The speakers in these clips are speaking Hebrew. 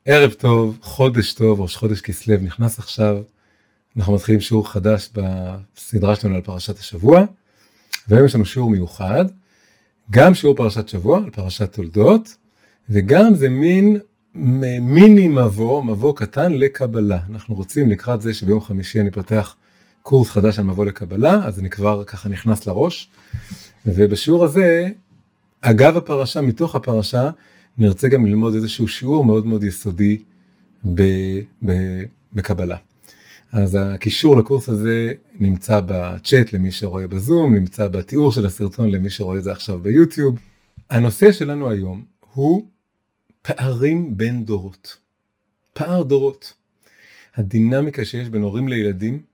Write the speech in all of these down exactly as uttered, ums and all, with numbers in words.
ערב טוב, חודש טוב, ראש חודש כסלו נכנס עכשיו. אנחנו מתחילים שיעור חדש בסדרה שלנו על פרשת השבוע, והיום יש לנו שיעור מיוחד, גם שיעור פרשת שבוע על פרשת תולדות, וגם זה מין מיני מבוא, מבוא קטן לקבלה. אנחנו רוצים לקראת זה שביום חמישי אני פותח קורס חדש על מבוא לקבלה, אז אני כבר ככה נכנס לראש, ובשיעור הזה, אגב הפרשה, מתוך הפרשה, נרצה גם ללמוד איזשהו שיעור מאוד מאוד יסודי ב- ב- בקבלה. אז הקישור לקורס הזה נמצא בצ'אט למי שרואה בזום, נמצא בתיאור של הסרטון למי שרואה את זה עכשיו ביוטיוב. הנושא שלנו היום הוא פערים בין דורות. פער דורות. הדינמיקה שיש בין הורים לילדים,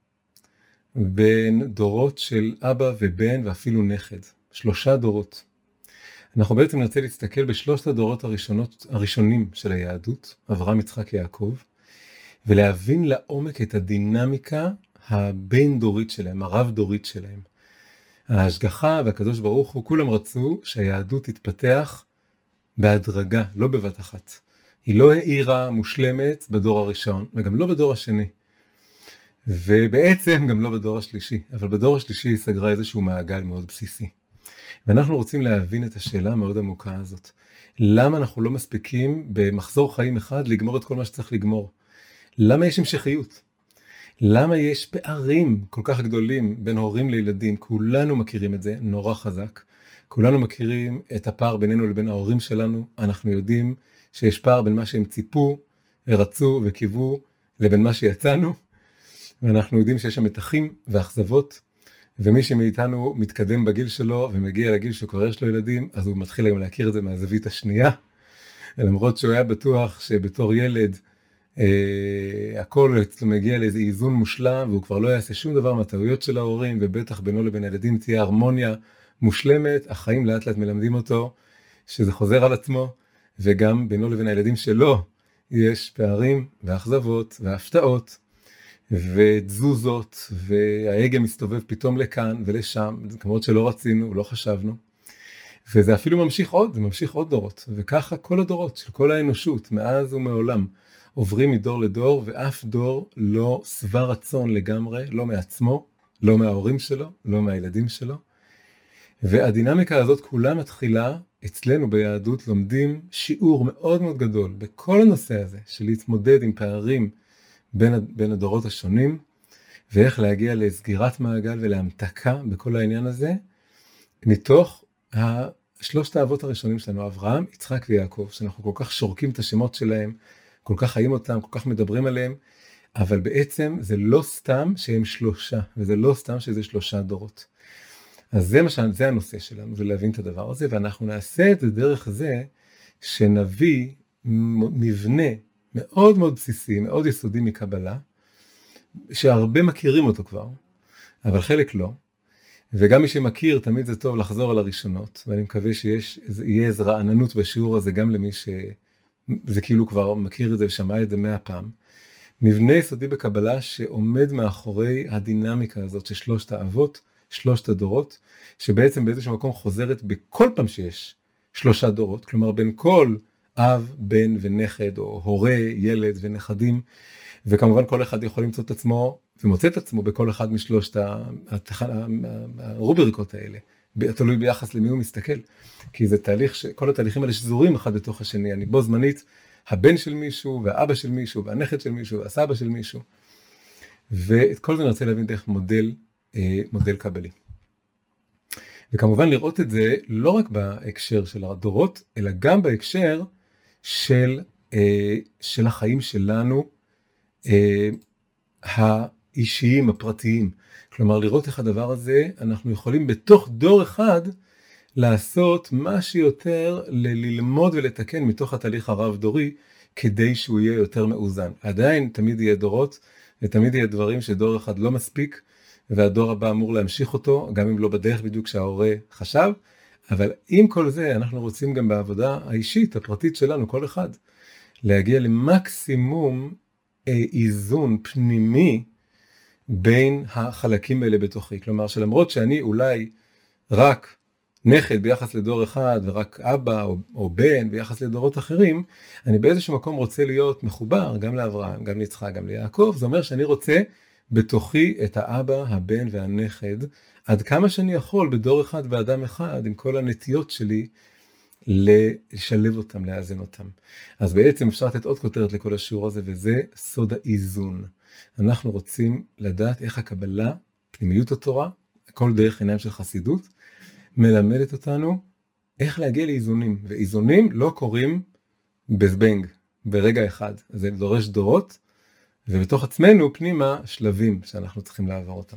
בין דורות של אבא ובן ואפילו נכד. שלושה דורות. אנחנו בעצם נרצה להסתכל בשלושת הדורות הראשונות, הראשונים של היהדות, אברהם, יצחק, יעקב, ולהבין לעומק את הדינמיקה הבין דורית שלהם, הרב דורית שלהם. ההשגחה והקדוש ברוך הוא, כולם רצו שהיהדות תתפתח בהדרגה, לא בבת אחת. היא לא העירה מושלמת בדור הראשון, וגם לא בדור השני. ובעצם גם לא בדור השלישי, אבל בדור השלישי היא סגרה איזשהו מעגל מאוד בסיסי. ואנחנו רוצים להבין את השאלה המאוד עמוקה הזאת. למה אנחנו לא מספיקים במחזור חיים אחד לגמור את כל מה שצריך לגמור? למה יש המשכיות? למה יש פערים כל כך גדולים בין הורים לילדים? כולנו מכירים את זה נורא חזק. כולנו מכירים את הפער בינינו לבין ההורים שלנו. אנחנו יודעים שיש פער בין מה שהם ציפו, רצו וקיוו, לבין מה שיצאנו. ואנחנו יודעים שיש שם מתחים ואכזבות. ומי שמאיתנו מתקדם בגיל שלו ומגיע לגיל שכבר יש לו ילדים, אז הוא מתחיל גם להכיר את זה מהזווית השנייה. למרות שהוא היה בטוח שבתור ילד, אה, הכל מגיע לאיזה איזון מושלם, והוא כבר לא יעשה שום דבר מהטעויות של ההורים, ובטח בינו לבין הילדים תהיה הרמוניה מושלמת. החיים לאט לאט מלמדים אותו שזה חוזר על עצמו, וגם בינו לבין הילדים שלו יש פערים ואכזבות והפתעות. ותזוזות, וההגה מסתובב פתאום לכאן ולשם, כמות שלא רצינו, לא חשבנו. וזה אפילו ממשיך עוד, זה ממשיך עוד דורות. וככה כל הדורות של כל האנושות, מאז ומעולם, עוברים מדור לדור, ואף דור לא שבע רצון לגמרי, לא מעצמו, לא מההורים שלו, לא מהילדים שלו. והדינמיקה הזאת כולה מתחילה, אצלנו ביהדות לומדים שיעור מאוד מאוד גדול, בכל הנושא הזה, של להתמודד עם פערים, בין, בין הדורות השונים, ואיך להגיע לסגירת מעגל ולהמתקה בכל העניין הזה, מתוך שלושת האבות הראשונים שלנו, אברהם, יצחק ויעקב, שאנחנו כל כך שורקים את השמות שלהם, כל כך חיים אותם, כל כך מדברים עליהם, אבל בעצם זה לא סתם שהם שלושה, וזה לא סתם שזה שלושה דורות. אז זה, מה, זה הנושא שלנו, זה להבין את הדבר הזה, ואנחנו נעשה את זה דרך זה, שנביא מבנה, מאוד מאוד בסיסי, מאוד יסודי מקבלה, שהרבה מכירים אותו כבר, אבל חלק לא. וגם מי שמכיר, תמיד זה טוב לחזור על הראשונות, ואני מקווה שיש, יהיה איזו רעננות בשיעור הזה, גם למי שזה כאילו כבר מכיר את זה ושמע את זה מאה פעם. מבנה יסודי בקבלה שעומד מאחורי הדינמיקה הזאת של שלושת האבות, שלושת הדורות, שבעצם באיזשהו מקום חוזרת בכל פעם שיש שלושה דורות, כלומר בין כל אב, בן ונכד, או הורה, ילד ונכדים, וכמובן כל אחד יכול למצוא את עצמו, ומוצא את עצמו בכל אחד משלושת הרובריקות האלה, תלוי ביחס למי הוא מסתכל, כי זה תהליך, כל התהליכים האלה שזורים אחד בתוך השני, אני בו זמנית, הבן של מישהו, והאבא של מישהו, והנכד של מישהו, והסבא של מישהו, ואת כל זה אני רוצה להבין דרך מודל, מודל קבלי. וכמובן לראות את זה לא רק בהקשר של הדורות, אלא גם בהקשר של, אה, של החיים שלנו, אה, האישיים, הפרטיים. כלומר, לראות איך הדבר הזה, אנחנו יכולים בתוך דור אחד, לעשות מה שיותר ללמוד ולתקן מתוך התהליך הרב דורי, כדי שהוא יהיה יותר מאוזן. עדיין תמיד יהיה דורות, ותמיד יהיה דברים שדור אחד לא מספיק, והדור הבא אמור להמשיך אותו, גם אם לא בדרך בדיוק שההורה חשב, אבל עם כל זה אנחנו רוצים גם בעבודה האישית, הפרטית שלנו, כל אחד, להגיע למקסימום איזון פנימי בין החלקים האלה בתוכי. כלומר, שלמרות שאני אולי רק נכד ביחס לדור אחד ורק אבא או, או בן ביחס לדורות אחרים, אני באיזשהו מקום רוצה להיות מחובר גם לאברהם, גם ליצחק, גם ליעקב. זה אומר שאני רוצה בתוכי את האבא, הבן והנכד, עד כמה שאני יכול בדור אחד באדם אחד, עם כל הנטיות שלי, לשלב אותם, לאזן אותם. אז בעצם אפשר לתת עוד כותרת לכל השיעור הזה, וזה סוד האיזון. אנחנו רוצים לדעת איך הקבלה, פנימיות התורה, כל דרך עיניים של חסידות, מלמדת אותנו איך להגיע לאיזונים. ואיזונים לא קורים בזבנג, ברגע אחד. זה דורש דורות, ובתוך עצמנו פנימה שלבים שאנחנו צריכים לעבור אותם.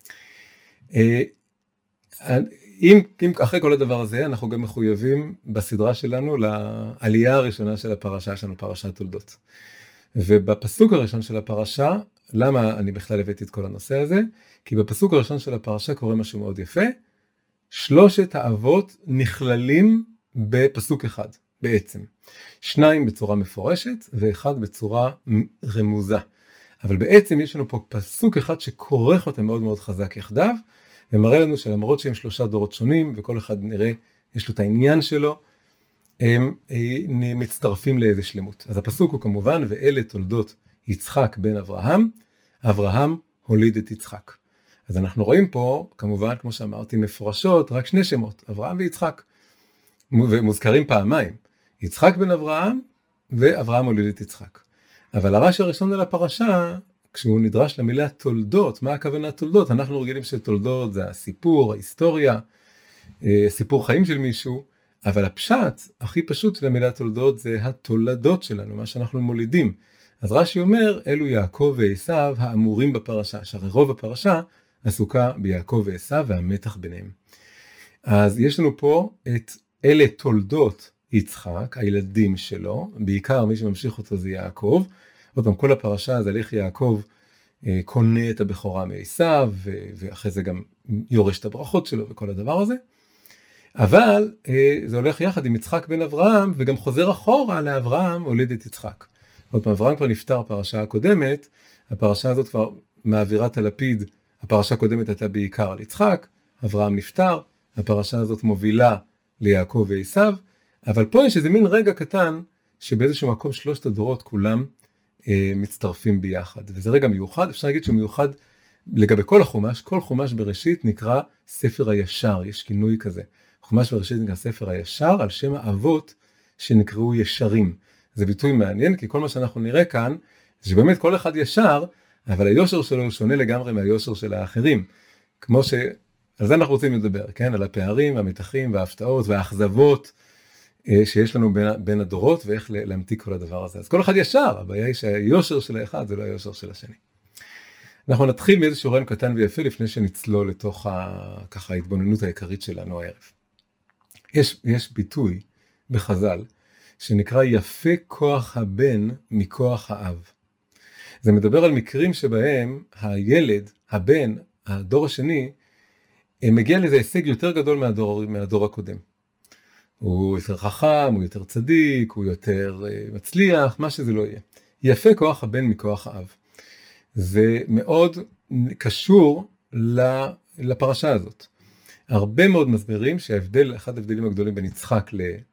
אם, אם אחרי כל הדבר הזה, אנחנו גם מחויבים בסדרה שלנו לעלייה הראשונה של הפרשה שלנו, פרשת תולדות. ובפסוק הראשון של הפרשה, למה אני בכלל הבאתי את כל הנושא הזה? כי בפסוק הראשון של הפרשה קורה משהו מאוד יפה, שלושת האבות נכללים בפסוק אחד, בעצם. שניים בצורה מפורשת, ואחד בצורה רמוזה. אבל בעצם יש לנו פה פסוק אחד שכורך אותם מאוד מאוד חזק יחדיו, ומראה לנו שלמרות שהם שלושה דורות שונים, וכל אחד נראה, יש לו את העניין שלו, הם, הם מצטרפים לאיזה שלמות. אז הפסוק הוא כמובן, ואלה תולדות יצחק בן אברהם, אברהם הוליד את יצחק. אז אנחנו רואים פה, כמובן, כמו שאמרתי, מפורשות, רק שני שמות, אברהם ויצחק, ומוזכרים פעמיים, יצחק בן אברהם, ואברהם הוליד את יצחק. אבל הרש"י הראשון על הפרשה, כשהוא נדרש למילה תולדות, מה הכוונה תולדות? אנחנו רגילים שתולדות זה הסיפור, ההיסטוריה, סיפור חיים של מישהו, אבל הפשט הכי פשוט של המילה תולדות זה התולדות שלנו, מה שאנחנו מולידים. אז רש"י אומר, אלו יעקב ועשיו האמורים בפרשה, שהרי רוב הפרשה עסוקה ביעקב ועשיו והמתח ביניהם. אז יש לנו פה את אלה תולדות יצחק, הילדים שלו, בעיקר מי שממשיך אותו זה יעקב, עוד פעם, כל הפרשה זה על איך יעקב אה, קונה את הבכורה מעשיו, ו- ואחרי זה גם יורש את הברכות שלו וכל הדבר הזה. אבל אה, זה הולך יחד עם יצחק בן אברהם, וגם חוזר אחורה לאברהם הוליד את יצחק. עוד פעם, אברהם כבר נפטר הפרשה הקודמת, הפרשה הזאת כבר מעבירה את הלפיד, הפרשה הקודמת הייתה בעיקר על יצחק, אברהם נפטר, הפרשה הזאת מובילה ליעקב ועשיו, אבל פה יש איזה מין רגע קטן, שבאיזשהו מקום שלושת הדורות כולם, מצטרפים ביחד, וזה רגע מיוחד, אפשר להגיד שהוא מיוחד לגבי כל החומש, כל חומש בראשית נקרא ספר הישר, יש כינוי כזה, חומש בראשית נקרא ספר הישר, על שם האבות שנקראו ישרים, זה ביטוי מעניין, כי כל מה שאנחנו נראה כאן, זה שבאמת כל אחד ישר, אבל היושר שלו הוא שונה לגמרי מהיושר של האחרים, כמו ש... על זה אנחנו רוצים לדבר, כן? על הפערים, המתחים וההפתעות והאכזבות, שיש לנו בין, בין הדורות ואיך להמתיק כל הדבר הזה. אז כל אחד ישר, הבעיה היא שהיושר של האחד זה לא היושר של השני. אנחנו נתחיל מאיזשהו רעיון קטן ויפה לפני שנצלול לתוך ה, ככה ההתבוננות העיקרית שלנו הערב. יש, יש ביטוי בחז"ל שנקרא יפה כוח הבן מכוח האב. זה מדבר על מקרים שבהם הילד, הבן, הדור השני, מגיע לאיזה הישג יותר גדול מהדור, מהדור הקודם. הוא יותר חכם, הוא יותר צדיק, הוא יותר uh, מצליח, מה שזה לא יהיה. יפה כוח הבן מכוח האב. זה מאוד קשור לפרשה הזאת. הרבה מאוד מסבירים שההבדל, אחד ההבדלים הגדולים בין יצחק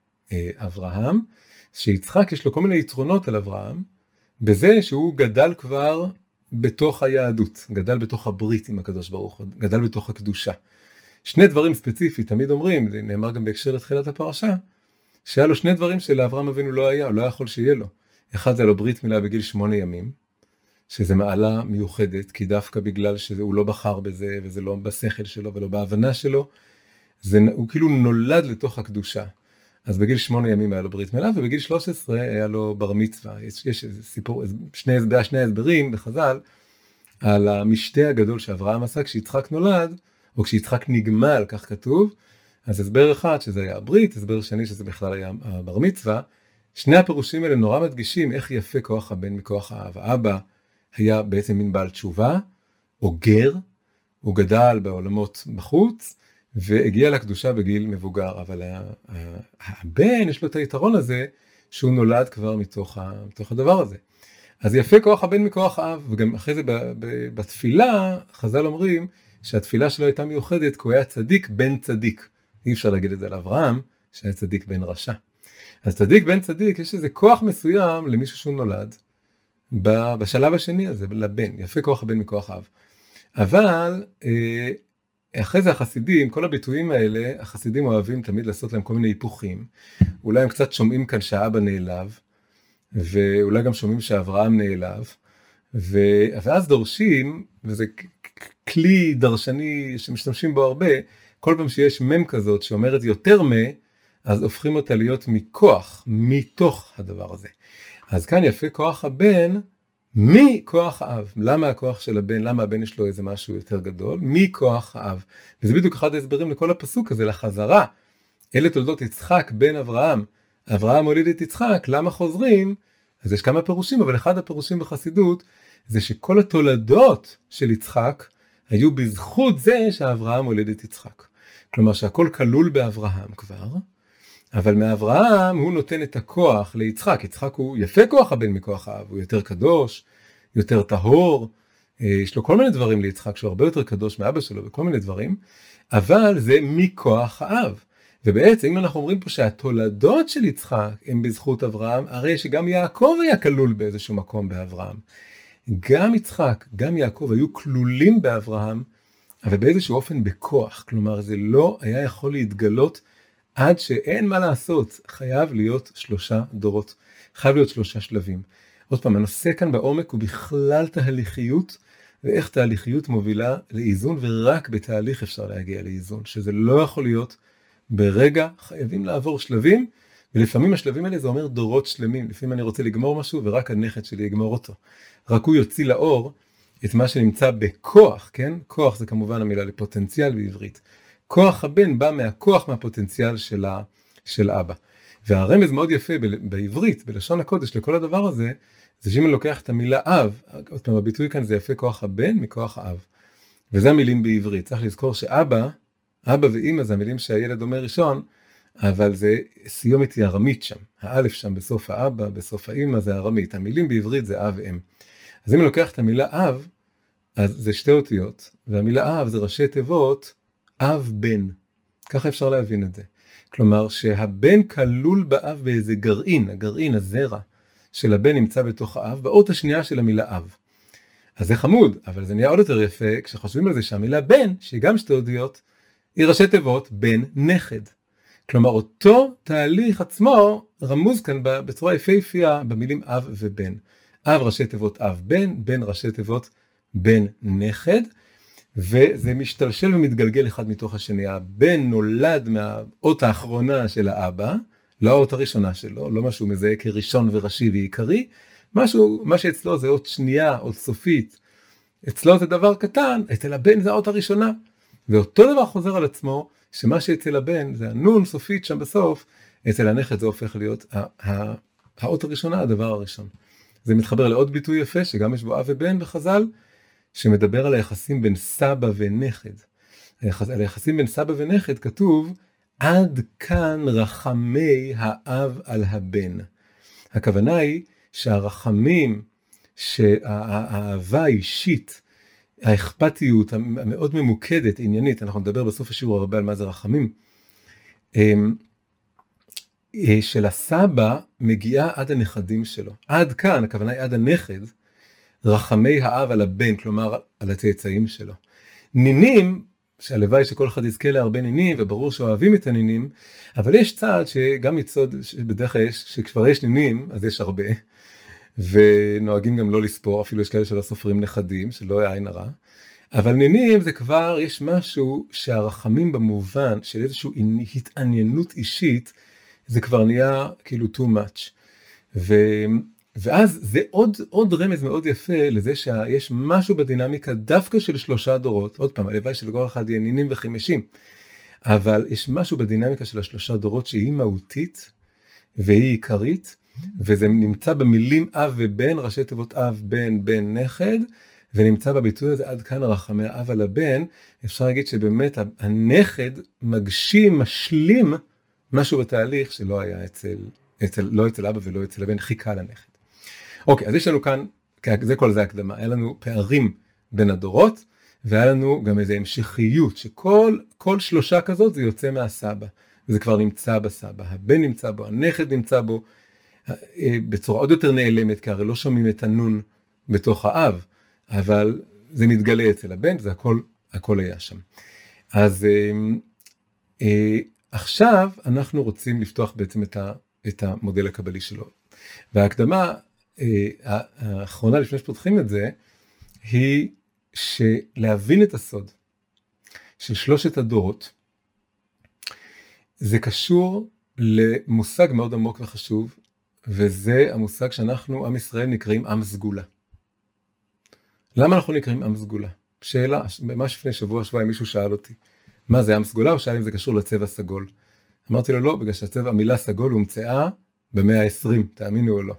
לאברהם, שיצחק יש לו כל מיני יתרונות על אברהם, בזה שהוא גדל כבר בתוך היהדות, גדל בתוך הברית עם הקדוש ברוך הוא, גדל בתוך הקדושה. שני דברים ספציפית, תמיד אומרים, זה נאמר גם בהקשר לתחילת הפרשה, שהיה לו שני דברים שלאברהם אבינו לא היה, הוא לא יכול שיהיה לו. אחד זה לו ברית מילה בגיל שמונה ימים, שזה מעלה מיוחדת, כי דווקא בגלל שהוא לא בחר בזה, וזה לא בשכל שלו ולא בהבנה שלו, זה, הוא כאילו נולד לתוך הקדושה. אז בגיל שמונה ימים היה לו ברית מילה, ובגיל שלוש עשרה היה לו בר מצווה. יש, יש איזה סיפור, שני, שני הסברים בחז"ל, על המשתה הגדול שאברהם עשה כשיצחק נולד, או כשיצחק נגמל, כך כתוב, אז הסבר אחד שזה היה הברית, הסבר שני שזה בכלל היה הבר מצווה, שני הפירושים האלה נורא מדגישים איך יפה כוח הבן מכוח האב. האבא היה בעצם מין בעל תשובה, או גר, הוא גדל בעולמות בחוץ, והגיע לקדושה בגיל מבוגר, אבל הבן יש לו את היתרון הזה, שהוא נולד כבר מתוך, ה, מתוך הדבר הזה. אז יפה כוח הבן מכוח האב, וגם אחרי זה בתפילה, חז"ל אומרים, שהתפילה שלו הייתה מיוחדת, כי הוא היה צדיק בן צדיק. אי אפשר להגיד את זה על אברהם, שהיה צדיק בן רשע. אז צדיק בן צדיק, יש איזה כוח מסוים למישהו שהוא נולד, בשלב השני הזה, לבן, יפה כוח הבן מכוח האב. אבל אחרי זה החסידים, כל הביטויים האלה, החסידים אוהבים תמיד לעשות להם כל מיני היפוכים. אולי הם קצת שומעים כאן שהאבא נעלב, ואולי גם שומעים שאברהם נעלב, ואז דורשים, וזה כלי דרשני שמשתמשים בו הרבה, כל פעם שיש מם כזאת שאומרת יותר מה, אז הופכים אותה להיות מכוח, מתוך הדבר הזה. אז כאן יפה כוח הבן, מכוח האב. למה הכוח של הבן? למה הבן יש לו איזה משהו יותר גדול? מכוח האב. וזה בדיוק אחד ההסברים לכל הפסוק הזה, לחזרה. אלה תולדות יצחק בן אברהם. אברהם הוליד את יצחק, למה חוזרים? אז יש כמה פירושים, אבל אחד הפירושים בחסידות, זה שכל התולדות של יצחק, היו בזכות זה שאברהם הוליד את יצחק. כלומר שהכל כלול באברהם כבר, אבל מאברהם הוא נותן את הכוח ליצחק. יצחק הוא יפה כוח הבן מכוח האב, הוא יותר קדוש, יותר טהור, יש לו כל מיני דברים ליצחק, שהוא הרבה יותר קדוש מאבא שלו וכל מיני דברים, אבל זה מכוח האב. ובעצם אם אנחנו אומרים פה שהתולדות של יצחק הם בזכות אברהם, הרי שגם יעקב היה כלול באיזשהו מקום באברהם. גם יצחק, גם יעקב היו כלולים באברהם, אבל באיזשהו אופן בכוח. כלומר, זה לא היה יכול להתגלות עד שאין מה לעשות. חייב להיות שלושה דורות. חייב להיות שלושה שלבים. עוד פעם, הנושא כאן בעומק הוא בכלל תהליכיות, ואיך תהליכיות מובילה לאיזון, ורק בתהליך אפשר להגיע לאיזון, שזה לא יכול להיות ברגע, חייבים לעבור שלבים, ולפעמים השלבים האלה זה אומר דורות שלמים. לפעמים אני רוצה לגמור משהו, ורק הנכד שלי יגמור אותו. רק הוא יוציא לאור את מה שנמצא בכוח, כן? כוח זה כמובן המילה לפוטנציאל בעברית. כוח הבן בא מהכוח, מהפוטנציאל של, ה, של אבא. והרמז מאוד יפה ב- בעברית, בלשון הקודש, לכל הדבר הזה, זה שאם אני לוקח את המילה אב, עוד פעם הביטוי כאן זה יפה כוח הבן מכוח האב. וזה המילים בעברית. צריך לזכור שאבא, אבא ואמא זה המילים שהילד אומר ראשון, אבל זה סיומת היא ארמית שם. האלף שם בסוף האבא, בסוף האמא זה ארמית. המילים בעברית זה אב ואם. אז אם אני לוקח את המילה אב, אז זה שתי אותיות, והמילה אב זה ראשי תיבות, אב בן. ככה אפשר להבין את זה. כלומר שהבן כלול באב באיזה גרעין, הגרעין, הזרע של הבן נמצא בתוך האב, באות השנייה של המילה אב. אז זה חמוד, אבל זה נהיה עוד יותר יפה, כשחושבים על זה שהמילה בן, שהיא גם שתי אותיות, היא ראשי תיבות בן נכד. כלומר אותו תהליך עצמו רמוז כאן בצורה יפהפייה במילים אב ובן. אב ראשי תיבות אב בן, בן ראשי תיבות בן נכד, וזה משתלשל ומתגלגל אחד מתוך השני. הבן נולד מהאות האחרונה של האבא, לא האות הראשונה שלו, לא משהו מזהה כראשון וראשי ועיקרי, משהו, מה שאצלו זה אות שנייה, אות סופית. אצלו זה דבר קטן, אצל הבן זה האות הראשונה. ואותו דבר חוזר על עצמו, שמה שאצל הבן זה הנון סופית שם בסוף, אצל הנכד זה הופך להיות האות הראשונה, הדבר הראשון. זה מתחבר לעוד ביטוי יפה, שגם יש בו אב ובן בחז"ל, שמדבר על היחסים בין סבא ונכד. על היחסים בין סבא ונכד כתוב, עד כאן רחמי האב על הבן. הכוונה היא שהרחמים, שהאהבה האישית, האכפתיות המאוד ממוקדת, עניינית, אנחנו נדבר בסוף השיעור הרבה על מה זה רחמים, של הסבא מגיעה עד הנכדים שלו. עד כאן, הכוונה היא עד הנכד, רחמי האב על הבן, כלומר על הצאצאים שלו. נינים, שהלוואי שכל אחד יזכה להרבה נינים, וברור שאוהבים את הנינים, אבל יש צעד שגם מצוד, שבדרך כלל יש, שכבר יש נינים, אז יש הרבה, ונוהגים גם לא לספור, אפילו יש כאלה שלא סופרים נכדים, שלא היה עין הרע, אבל נינים זה כבר, יש משהו שהרחמים במובן של איזושהי התעניינות אישית, זה כבר נהיה כאילו too much. ו... ואז זה עוד, עוד רמז מאוד יפה לזה שיש משהו בדינמיקה דווקא של שלושה דורות, עוד פעם, הלוואי שלכל אחד יהיה נינים וחימשים, אבל יש משהו בדינמיקה של השלושה דורות שהיא מהותית והיא עיקרית, וזה נמצא במילים אב ובן, ראשי תיבות אב, בן, בן, נכד, ונמצא בביטוי הזה עד כאן רחמי האב על הבן. אפשר להגיד שבאמת הנכד מגשים, משלים משהו בתהליך שלא היה אצל, אצל, לא אצל אבא ולא אצל הבן, חיכה לנכד. אוקיי, אז יש לנו כאן, זה כל זה הקדמה, היה לנו פערים בין הדורות, והיה לנו גם איזו המשכיות, שכל כל שלושה כזאת זה יוצא מהסבא, וזה כבר נמצא בסבא, הבן נמצא בו, הנכד נמצא בו, בצורה עוד יותר נעלמת, כי הרי לא שומעים את הנון בתוך האב, אבל זה מתגלה אצל הבן, זה הכל, הכל היה שם. אז אה, אה, עכשיו אנחנו רוצים לפתוח בעצם את, ה, את המודל הקבלי שלו. וההקדמה אה, האחרונה לפני שפותחים את זה, היא שלהבין את הסוד של שלושת הדורות, זה קשור למושג מאוד עמוק וחשוב, וזה המושג שאנחנו, עם ישראל, נקראים עם סגולה. למה אנחנו נקראים עם סגולה? שאלה, ממש לפני שבוע, שבוע, מישהו שאל אותי, מה זה עם סגולה? הוא שאל אם זה קשור לצבע סגול. אמרתי לו לא, בגלל שהצבע, המילה סגול הומצאה במאה ה-עשרים, תאמינו או לא.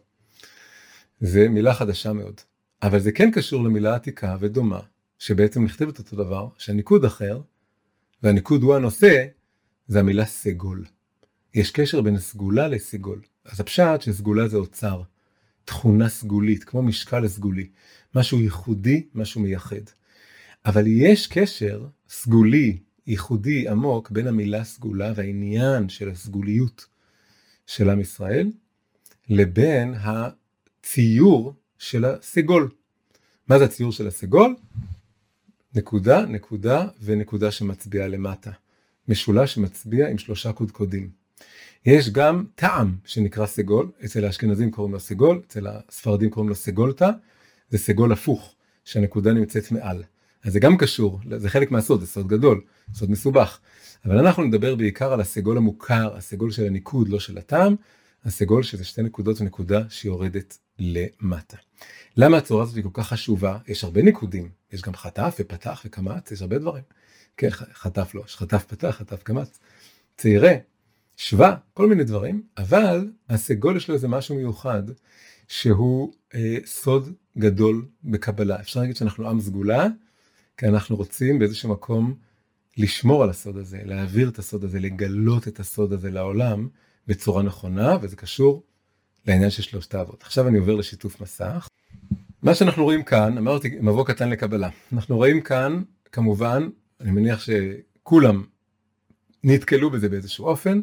זה מילה חדשה מאוד. אבל זה כן קשור למילה עתיקה ודומה, שבעצם נכתבת אותו דבר, שהניקוד אחר, והניקוד הוא הנושא, זה המילה סגול. יש קשר בין סגולה לסגול. אז הפשט שסגולה זה אוצר, תכונה סגולית, כמו משקל סגולי, משהו ייחודי, משהו מייחד. אבל יש קשר סגולי, ייחודי, עמוק, בין המילה סגולה והעניין של הסגוליות של עם ישראל, לבין הציור של הסגול. מה זה הציור של הסגול? נקודה, נקודה ונקודה שמצביעה למטה. משולש שמצביע עם שלושה קודקודים. יש גם טעם שנקרא סגול, אצל האשכנזים קוראים לו סגול, אצל הספרדים קוראים לו סגולתא, זה סגול הפוך, שהנקודה נמצאת מעל. אז זה גם קשור, זה חלק מהסוד, זה סוד גדול, סוד מסובך. אבל אנחנו נדבר בעיקר על הסגול המוכר, הסגול של הניקוד, לא של הטעם, הסגול שזה שתי נקודות ונקודה שיורדת למטה. למה הצורה הזאת היא כל כך חשובה? יש הרבה ניקודים, יש גם חטף ופתח וקמץ, יש הרבה דברים. כן, חטף לא, יש חטף פתח, חטף קמץ, צעירה, שווה, כל מיני דברים, אבל הסגול יש לו איזה משהו מיוחד, שהוא אה, סוד גדול בקבלה. אפשר להגיד שאנחנו עם סגולה, כי אנחנו רוצים באיזשהו מקום לשמור על הסוד הזה, להעביר את הסוד הזה, לגלות את הסוד הזה לעולם בצורה נכונה, וזה קשור לעניין של שלושת האבות. עכשיו אני עובר לשיתוף מסך. מה שאנחנו רואים כאן, אמרתי, מבוא קטן לקבלה. אנחנו רואים כאן, כמובן, אני מניח שכולם נתקלו בזה באיזשהו אופן,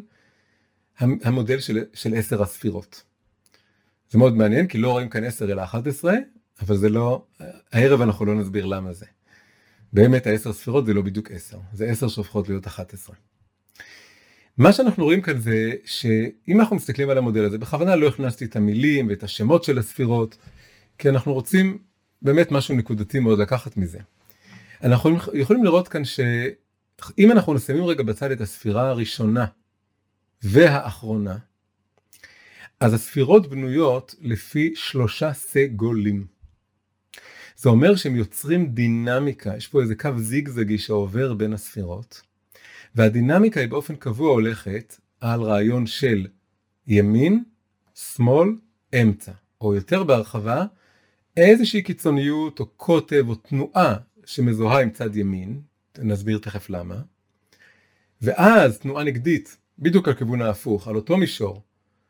המודל של, של עשר הספירות. זה מאוד מעניין, כי לא רואים כאן עשר אלא אחת עשרה, אבל זה לא, הערב אנחנו לא נסביר למה זה. באמת העשר ספירות זה לא בדיוק עשר, זה עשר שהופכות להיות אחת עשרה. מה שאנחנו רואים כאן זה שאם אנחנו מסתכלים על המודל הזה, בכוונה לא הכנסתי את המילים ואת השמות של הספירות, כי אנחנו רוצים באמת משהו נקודתי מאוד לקחת מזה. אנחנו יכולים לראות כאן שאם אנחנו נסיימים רגע בצד את הספירה הראשונה והאחרונה, אז הספירות בנויות לפי שלושה סגולים. זה אומר שהם יוצרים דינמיקה, יש פה איזה קו זיגזגי שעובר בין הספירות, והדינמיקה היא באופן קבוע הולכת על רעיון של ימין, שמאל, אמצע, או יותר בהרחבה, איזושהי קיצוניות או קוטב או תנועה שמזוהה עם צד ימין, נסביר תכף למה, ואז תנועה נגדית, בדיוק על כיוון ההפוך, על אותו מישור,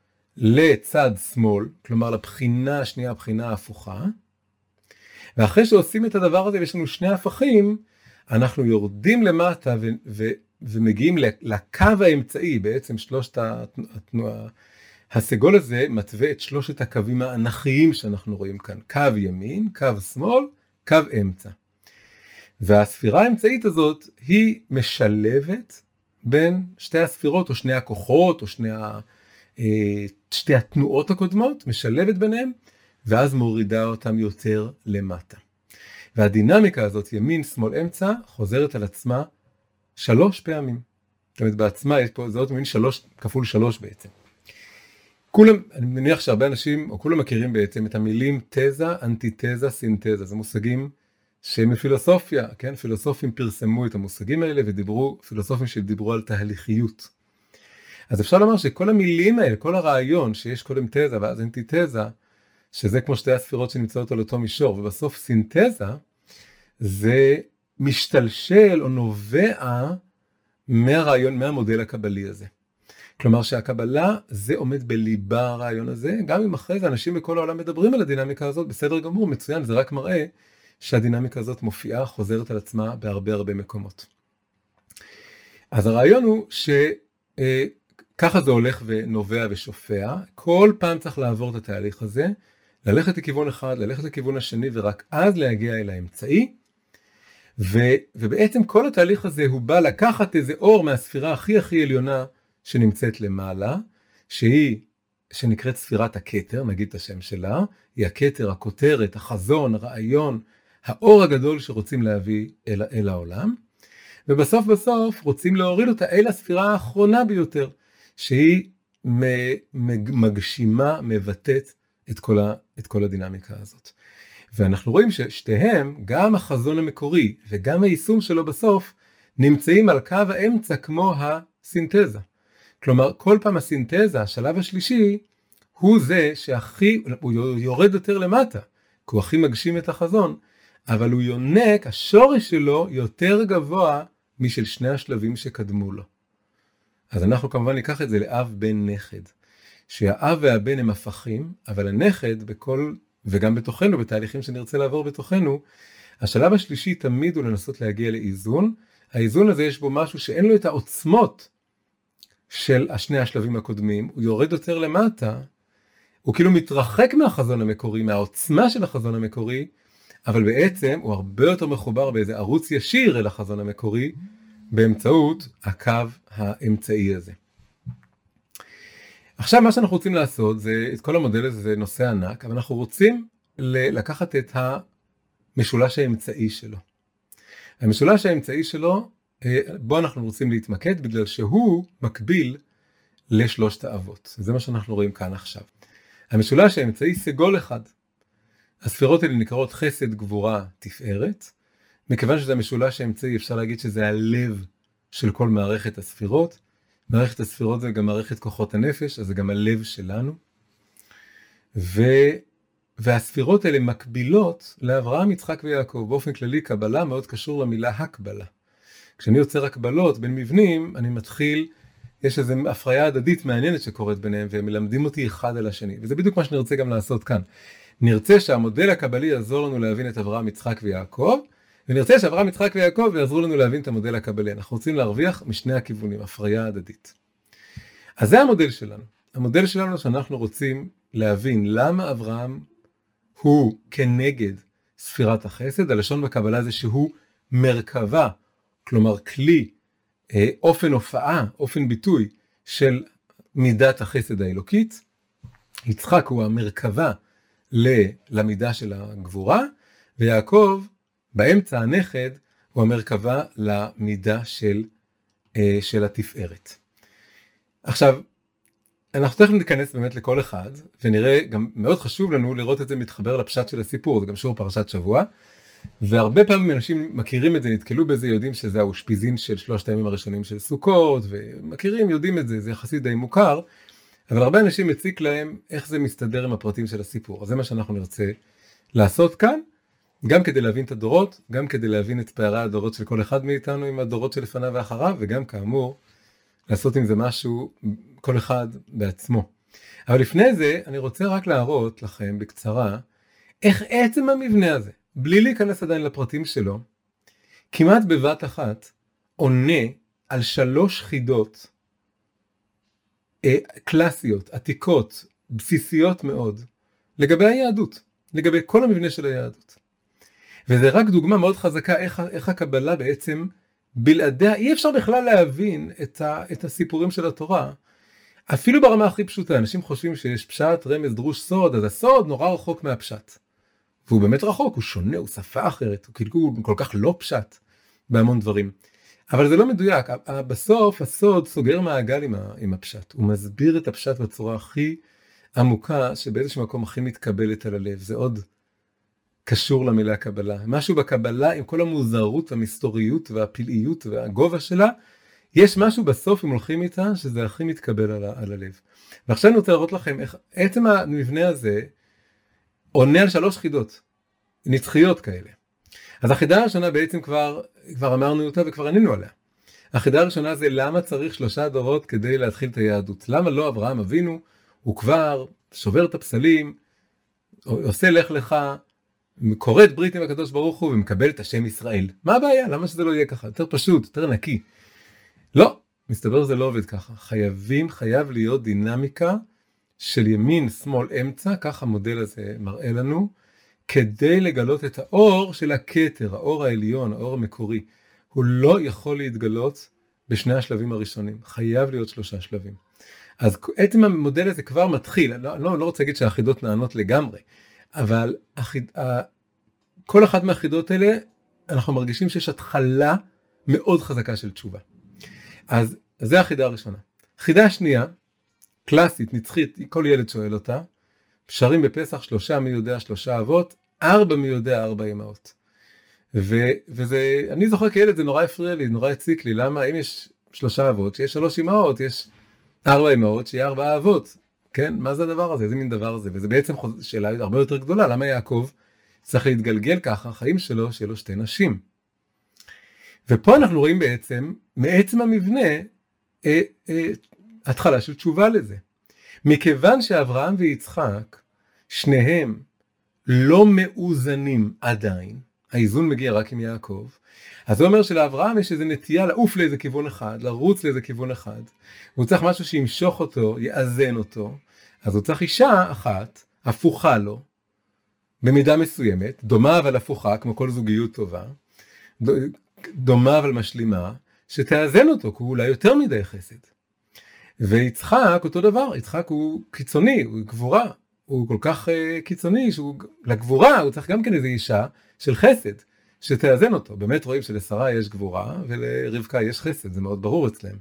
לצד שמאל, כלומר לבחינה השנייה, הבחינה ההפוכה, ואחרי שעושים את הדבר הזה, ויש לנו שני הפכים, אנחנו יורדים למטה ו- ו- ומגיעים לקו האמצעי, בעצם שלושת התנועה. הסגול הזה מתווה את שלושת הקווים האנכיים שאנחנו רואים כאן. קו ימין, קו שמאל, קו אמצע. והספירה האמצעית הזאת היא משלבת בין שתי הספירות, או שני הכוחות, או שני ה... שתי התנועות הקודמות, משלבת ביניהם, ואז מורידה אותם יותר למטה. והדינמיקה הזאת, ימין, שמאל, אמצע, חוזרת על עצמה שלוש פעמים. זאת אומרת, בעצמה יש פה, זה עוד מין שלוש, כפול שלוש בעצם. כולם, אני מניח שהרבה אנשים, או כולם מכירים בעצם את המילים תזה, אנטיתזה, סינתזה. זה מושגים שהם מפילוסופיה, כן? פילוסופים פרסמו את המושגים האלה, ודיברו, פילוסופים שדיברו על תהליכיות. אז אפשר לומר שכל המילים האלה, כל הרעיון שיש קודם תזה ואז אנטיתזה, שזה כמו שתי הספירות שנמצאות על אותו מישור, ובסוף סינתזה, זה משתלשל או נובע מהרעיון, מהמודל הקבלי הזה. כלומר שהקבלה זה עומד בליבה הרעיון הזה, גם אם אחרי זה אנשים בכל העולם מדברים על הדינמיקה הזאת, בסדר גמור, מצוין, זה רק מראה שהדינמיקה הזאת מופיעה, חוזרת על עצמה בהרבה הרבה מקומות. אז הרעיון הוא שככה זה הולך ונובע ושופע, כל פעם צריך לעבור את התהליך הזה, ללכת לכיוון אחד, ללכת לכיוון השני, ורק אז להגיע אל האמצעי, ו, ובעצם כל התהליך הזה הוא בא לקחת איזה אור מהספירה הכי הכי עליונה שנמצאת למעלה, שהיא, שנקראת ספירת הכתר, נגיד את השם שלה, היא הכתר, הכותרת, החזון, הרעיון, האור הגדול שרוצים להביא אל, אל העולם, ובסוף בסוף רוצים להוריד אותה אל הספירה האחרונה ביותר, שהיא מגשימה, מבטאת את כל, ה, את כל הדינמיקה הזאת. ואנחנו רואים ששתיהם, גם החזון המקורי וגם היישום שלו בסוף, נמצאים על קו האמצע כמו הסינתזה. כלומר, כל פעם הסינתזה, השלב השלישי, הוא זה שהכי, הוא יורד יותר למטה, כי הוא הכי מגשים את החזון, אבל הוא יונק, השורש שלו יותר גבוה משל שני השלבים שקדמו לו. אז אנחנו כמובן ניקח את זה לאב בן נכד, שהאב והבן הם הפכים, אבל הנכד בכל, וגם בתוכנו, בתהליכים שנרצה לעבור בתוכנו, השלב השלישי תמיד הוא לנסות להגיע לאיזון. האיזון הזה יש בו משהו שאין לו את העוצמות של השני השלבים הקודמים, הוא יורד יותר למטה, הוא כאילו מתרחק מהחזון המקורי, מהעוצמה של החזון המקורי, אבל בעצם הוא הרבה יותר מחובר באיזה ערוץ ישיר אל החזון המקורי, באמצעות הקו האמצעי הזה. עכשיו מה שאנחנו רוצים לעשות, זה, את כל המודל הזה זה נושא ענק, אבל אנחנו רוצים לקחת את המשולש האמצעי שלו. המשולש האמצעי שלו, בו אנחנו רוצים להתמקד, בגלל שהוא מקביל לשלושת האבות. זה מה שאנחנו רואים כאן עכשיו. המשולש האמצעי סגול אחד. הספירות האלה נקראות חסד, גבורה, תפארת. מכיוון שזה המשולש האמצעי, אפשר להגיד שזה הלב של כל מערכת הספירות. מערכת הספירות זה גם מערכת כוחות הנפש, אז זה גם הלב שלנו. ו... והספירות האלה מקבילות לאברהם, יצחק ויעקב. באופן כללי, קבלה מאוד קשור למילה הקבלה. כשאני יוצר הקבלות בין מבנים, אני מתחיל, יש איזו הפריה הדדית מעניינת שקורית ביניהם, והם מלמדים אותי אחד על השני. וזה בדיוק מה שנרצה גם לעשות כאן. נרצה שהמודל הקבלי יעזור לנו להבין את אברהם, יצחק ויעקב, ונרצה שאברהם, יצחק ויעקב יעזרו לנו להבין את המודל הקבלי. אנחנו רוצים להרוויח משני הכיוונים, הפריה הדדית. אז זה המודל שלנו. המודל שלנו שאנחנו רוצים להבין למה אברהם הוא כנגד ספירת החסד. הלשון בקבלה זה שהוא מרכבה, כלומר כלי, אופן הופעה, אופן ביטוי של מידת החסד האלוקית. יצחק הוא המרכבה למידה של הגבורה, ויעקב באמצע הנכד הוא המרכבה למידה של, של התפארת. עכשיו, אנחנו תכף ניכנס באמת לכל אחד, ונראה, גם מאוד חשוב לנו לראות את זה מתחבר לפשט של הסיפור, זה גם שיעור פרשת שבוע, והרבה פעמים אנשים מכירים את זה, נתקלו בזה, יודעים שזה האושפיזין של שלושת הימים הראשונים של סוכות, ומכירים, יודעים את זה, זה יחסית די מוכר, אבל הרבה אנשים מציק להם איך זה מסתדר עם הפרטים של הסיפור. אז זה מה שאנחנו נרצה לעשות כאן, גם כדי להבין את הדורות, גם כדי להבין את פערי הדורות של כל אחד מאיתנו עם הדורות שלפניו ואחריו, וגם כאמור, לעשות עם זה משהו, כל אחד בעצמו. אבל לפני זה, אני רוצה רק להראות לכם בקצרה, איך עצם המבנה הזה, בלי להיכנס עדיין לפרטים שלו, כמעט בבת אחת, עונה על שלוש חידות, קלאסיות, עתיקות, בסיסיות מאוד, לגבי היהדות, לגבי כל המבנה של היהדות. וזה רק דוגמה מאוד חזקה איך, איך הקבלה בעצם בלעדיה, אי אפשר בכלל להבין את, ה, את הסיפורים של התורה, אפילו ברמה הכי פשוטה. אנשים חושבים שיש פשט, רמז, דרוש, סוד, אז הסוד נורא רחוק מהפשט. והוא באמת רחוק, הוא שונה, הוא שפה אחרת, הוא כאילו הוא כל כך לא פשט בהמון דברים. אבל זה לא מדויק, בסוף הסוד סוגר מעגל עם, ה, עם הפשט, הוא מסביר את הפשט בצורה הכי עמוקה, שבאיזשהו מקום הכי מתקבלת על הלב, זה עוד קשור למילה קבלה. משהו בקבלה, עם כל המוזרות והמסתוריות והפלאיות והגובה שלה, יש משהו בסוף, אם הולכים איתה, שזה הכי מתקבל על, על הלב. ועכשיו אני רוצה לראות לכם איך עצם המבנה הזה עונה על שלוש חידות, נצחיות כאלה. אז החידה הראשונה בעצם כבר, כבר אמרנו אותה וכבר ענינו עליה. החידה הראשונה זה למה צריך שלושה דורות כדי להתחיל את היהדות. למה לא אברהם אבינו, הוא כבר שובר את הפסלים, עושה לך לך, כורת ברית עם הקדוש ברוך הוא ומקבל את השם ישראל. מה הבעיה? למה שזה לא יהיה ככה? יותר פשוט, יותר נקי. לא, מסתבר זה לא עובד ככה. חייבים, חייב להיות דינמיקה של ימין, שמאל, אמצע, ככה המודל הזה מראה לנו, כדי לגלות את האור של הכתר, האור העליון, האור המקורי. הוא לא יכול להתגלות בשני השלבים הראשונים. חייב להיות שלושה שלבים. אז עצם המודל הזה כבר מתחיל, אני לא, לא רוצה להגיד שהאחידות נענות לגמרי, אבל החיד, ה, כל אחת מהחידות האלה, אנחנו מרגישים שיש התחלה מאוד חזקה של תשובה. אז, אז זה החידה הראשונה. חידה השנייה, קלאסית, נצחית, כל ילד שואל אותה, שרים בפסח שלושה מי יודע שלושה אבות, ארבע מי יודע ארבע אמהות. ו, וזה, אני זוכר כילד, זה נורא הפריע לי, נורא הציק לי, למה אם יש שלושה אבות, שיש שלוש אמהות, יש ארבע אמהות, שיהיה ארבעה אבות. כן? מה זה הדבר הזה? איזה מין דבר הזה? וזה בעצם שאלה הרבה יותר גדולה. למה יעקב צריך להתגלגל ככה, החיים שלו, שיהיה לו שתי נשים? ופה אנחנו רואים בעצם, מעצם המבנה, אה, אה, התחלה של תשובה לזה. מכיוון שאברהם ויצחק, שניהם לא מאוזנים עדיין, האיזון מגיע רק עם יעקב, אז זה אומר שלאברהם יש איזו נטייה לעוף לאיזה כיוון אחד, לרוץ לאיזה כיוון אחד, הוא צריך משהו שימשוך אותו, יאזן אותו, אז הוא צריך אישה אחת, הפוכה לו, במידה מסוימת, דומה אבל הפוכה, כמו כל זוגיות טובה, דומה אבל משלימה, שתאזן אותו, כי הוא אולי יותר מדי חסד. ויצחק אותו דבר, יצחק הוא קיצוני, הוא גבורה, הוא כל כך uh, קיצוני, שהוא לגבורה הוא צריך גם כן איזו אישה של חסד, שתאזן אותו. באמת רואים שלשרה יש גבורה, ולרבקה יש חסד, זה מאוד ברור אצלם.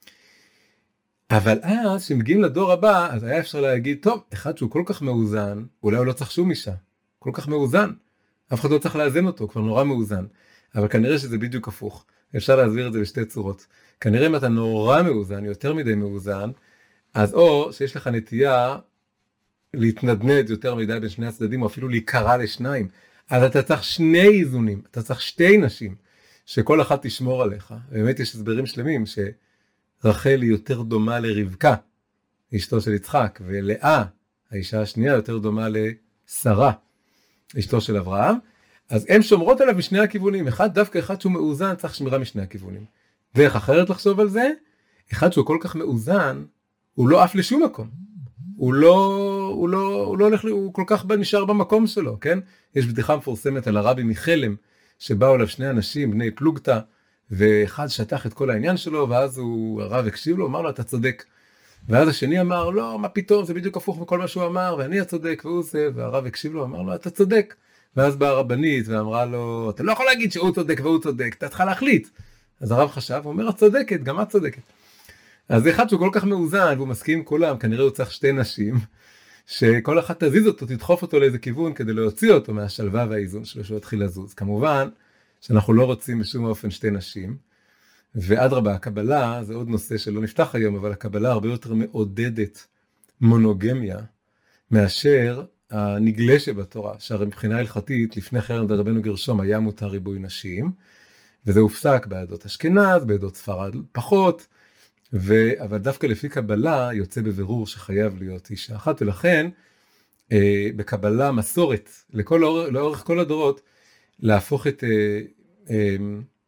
אבל אז, כשמגיעים לדור הבא, אז היה אפשר להגיד, טוב, אחד שהוא כל כך מאוזן, אולי הוא לא צריך שום אישה, כל כך מאוזן, אף אחד לא צריך לאזן אותו, כבר נורא מאוזן. אבל כנראה שזה בדיוק הפוך. אפשר להסביר את זה בשתי צורות. כנראה אם אתה נורא מאוזן, יותר מדי מאוזן, אז או שיש לך נטייה להתנדנד יותר מדי בין שני הצדדים, או אפילו להיקרא לשניים. אז אתה צריך שני איזונים, אתה צריך שתי נשים, שכל אחת תשמור עליך. באמת יש הסברים שלמים שרחל היא יותר דומה לרבקה, אשתו של יצחק, ולאה, האישה השנייה, יותר דומה לשרה, אשתו של אברהם. אז הן שומרות עליו משני הכיוונים. אחד, דווקא אחד שהוא מאוזן, צריך שמירה משני הכיוונים. דרך אחרת לחשוב על זה, אחד שהוא כל כך מאוזן, הוא לא אף לשום מקום. הוא לא, הוא לא, הוא לא הולך, הוא כל כך נשאר במקום שלו, כן? יש בדיחה מפורסמת על הרבי מחלם, שבאו אליו שני אנשים, בני פלוגתא, ואחד שטח את כל העניין שלו, ואז הוא, הרב הקשיב לו, אמר לו, אתה צודק. ואז השני אמר, לא, מה פתאום, זה בדיוק הפוך מכל מה שהוא אמר, ואני הצודק, והוא זה, והרב הקשיב לו, אמר לו, אתה צודק. ואז באה הרבנית ואמרה לו, אתה לא יכול להגיד שהוא צודק והוא צודק, אתה צריכה להחליט. אז הרב חשב, הוא אומר, את צודקת, גם את צודקת. אז זה אחד שהוא כל כך מאוזן, והוא מסכים עם כולם, כנראה הוא צריך שתי נשים, שכל אחת תזיז אותו, תדחוף אותו לאיזה כיוון, כדי להוציא אותו מהשלווה והאיזון שלו, שהוא יתחיל לזוז. כמובן, שאנחנו לא רוצים בשום אופן שתי נשים, ואדרבה, הקבלה, זה עוד נושא שלא נפתח היום, אבל הקבלה הרבה יותר מעודדת מונוגמיה, מאשר הנגלה שבתורה, שהרי מבחינה הלכתית, לפני חרם דרבנו גרשום, היה מותר ריבוי נשים, וזה הופסק בעדות אשכנז, בעדות ספרד פחות, ו... אבל דווקא לפי קבלה יוצא בבירור שחייב להיות אישה אחת, ולכן אה, בקבלה מסורת, לכל, לאורך, לאורך כל הדורות, להפוך את אה, אה,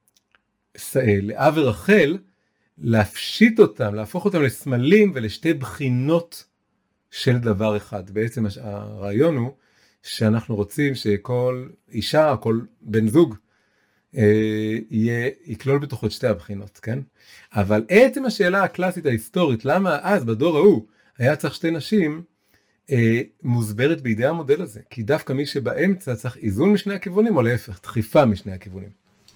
אה, לאה ורחל, להפשיט אותם, להפוך אותם לסמלים ולשתי בחינות של דבר אחד. בעצם הרעיון הוא שאנחנו רוצים שכל אישה, כל בן זוג, אה, יהיה, יכלול בתוכו את שתי הבחינות, כן? אבל עצם השאלה הקלאסית ההיסטורית, למה אז בדור ההוא היה צריך שתי נשים, אה, מוסברת בידי המודל הזה, כי דווקא מי שבאמצע צריך איזון משני הכיוונים, או להפך, דחיפה משני הכיוונים.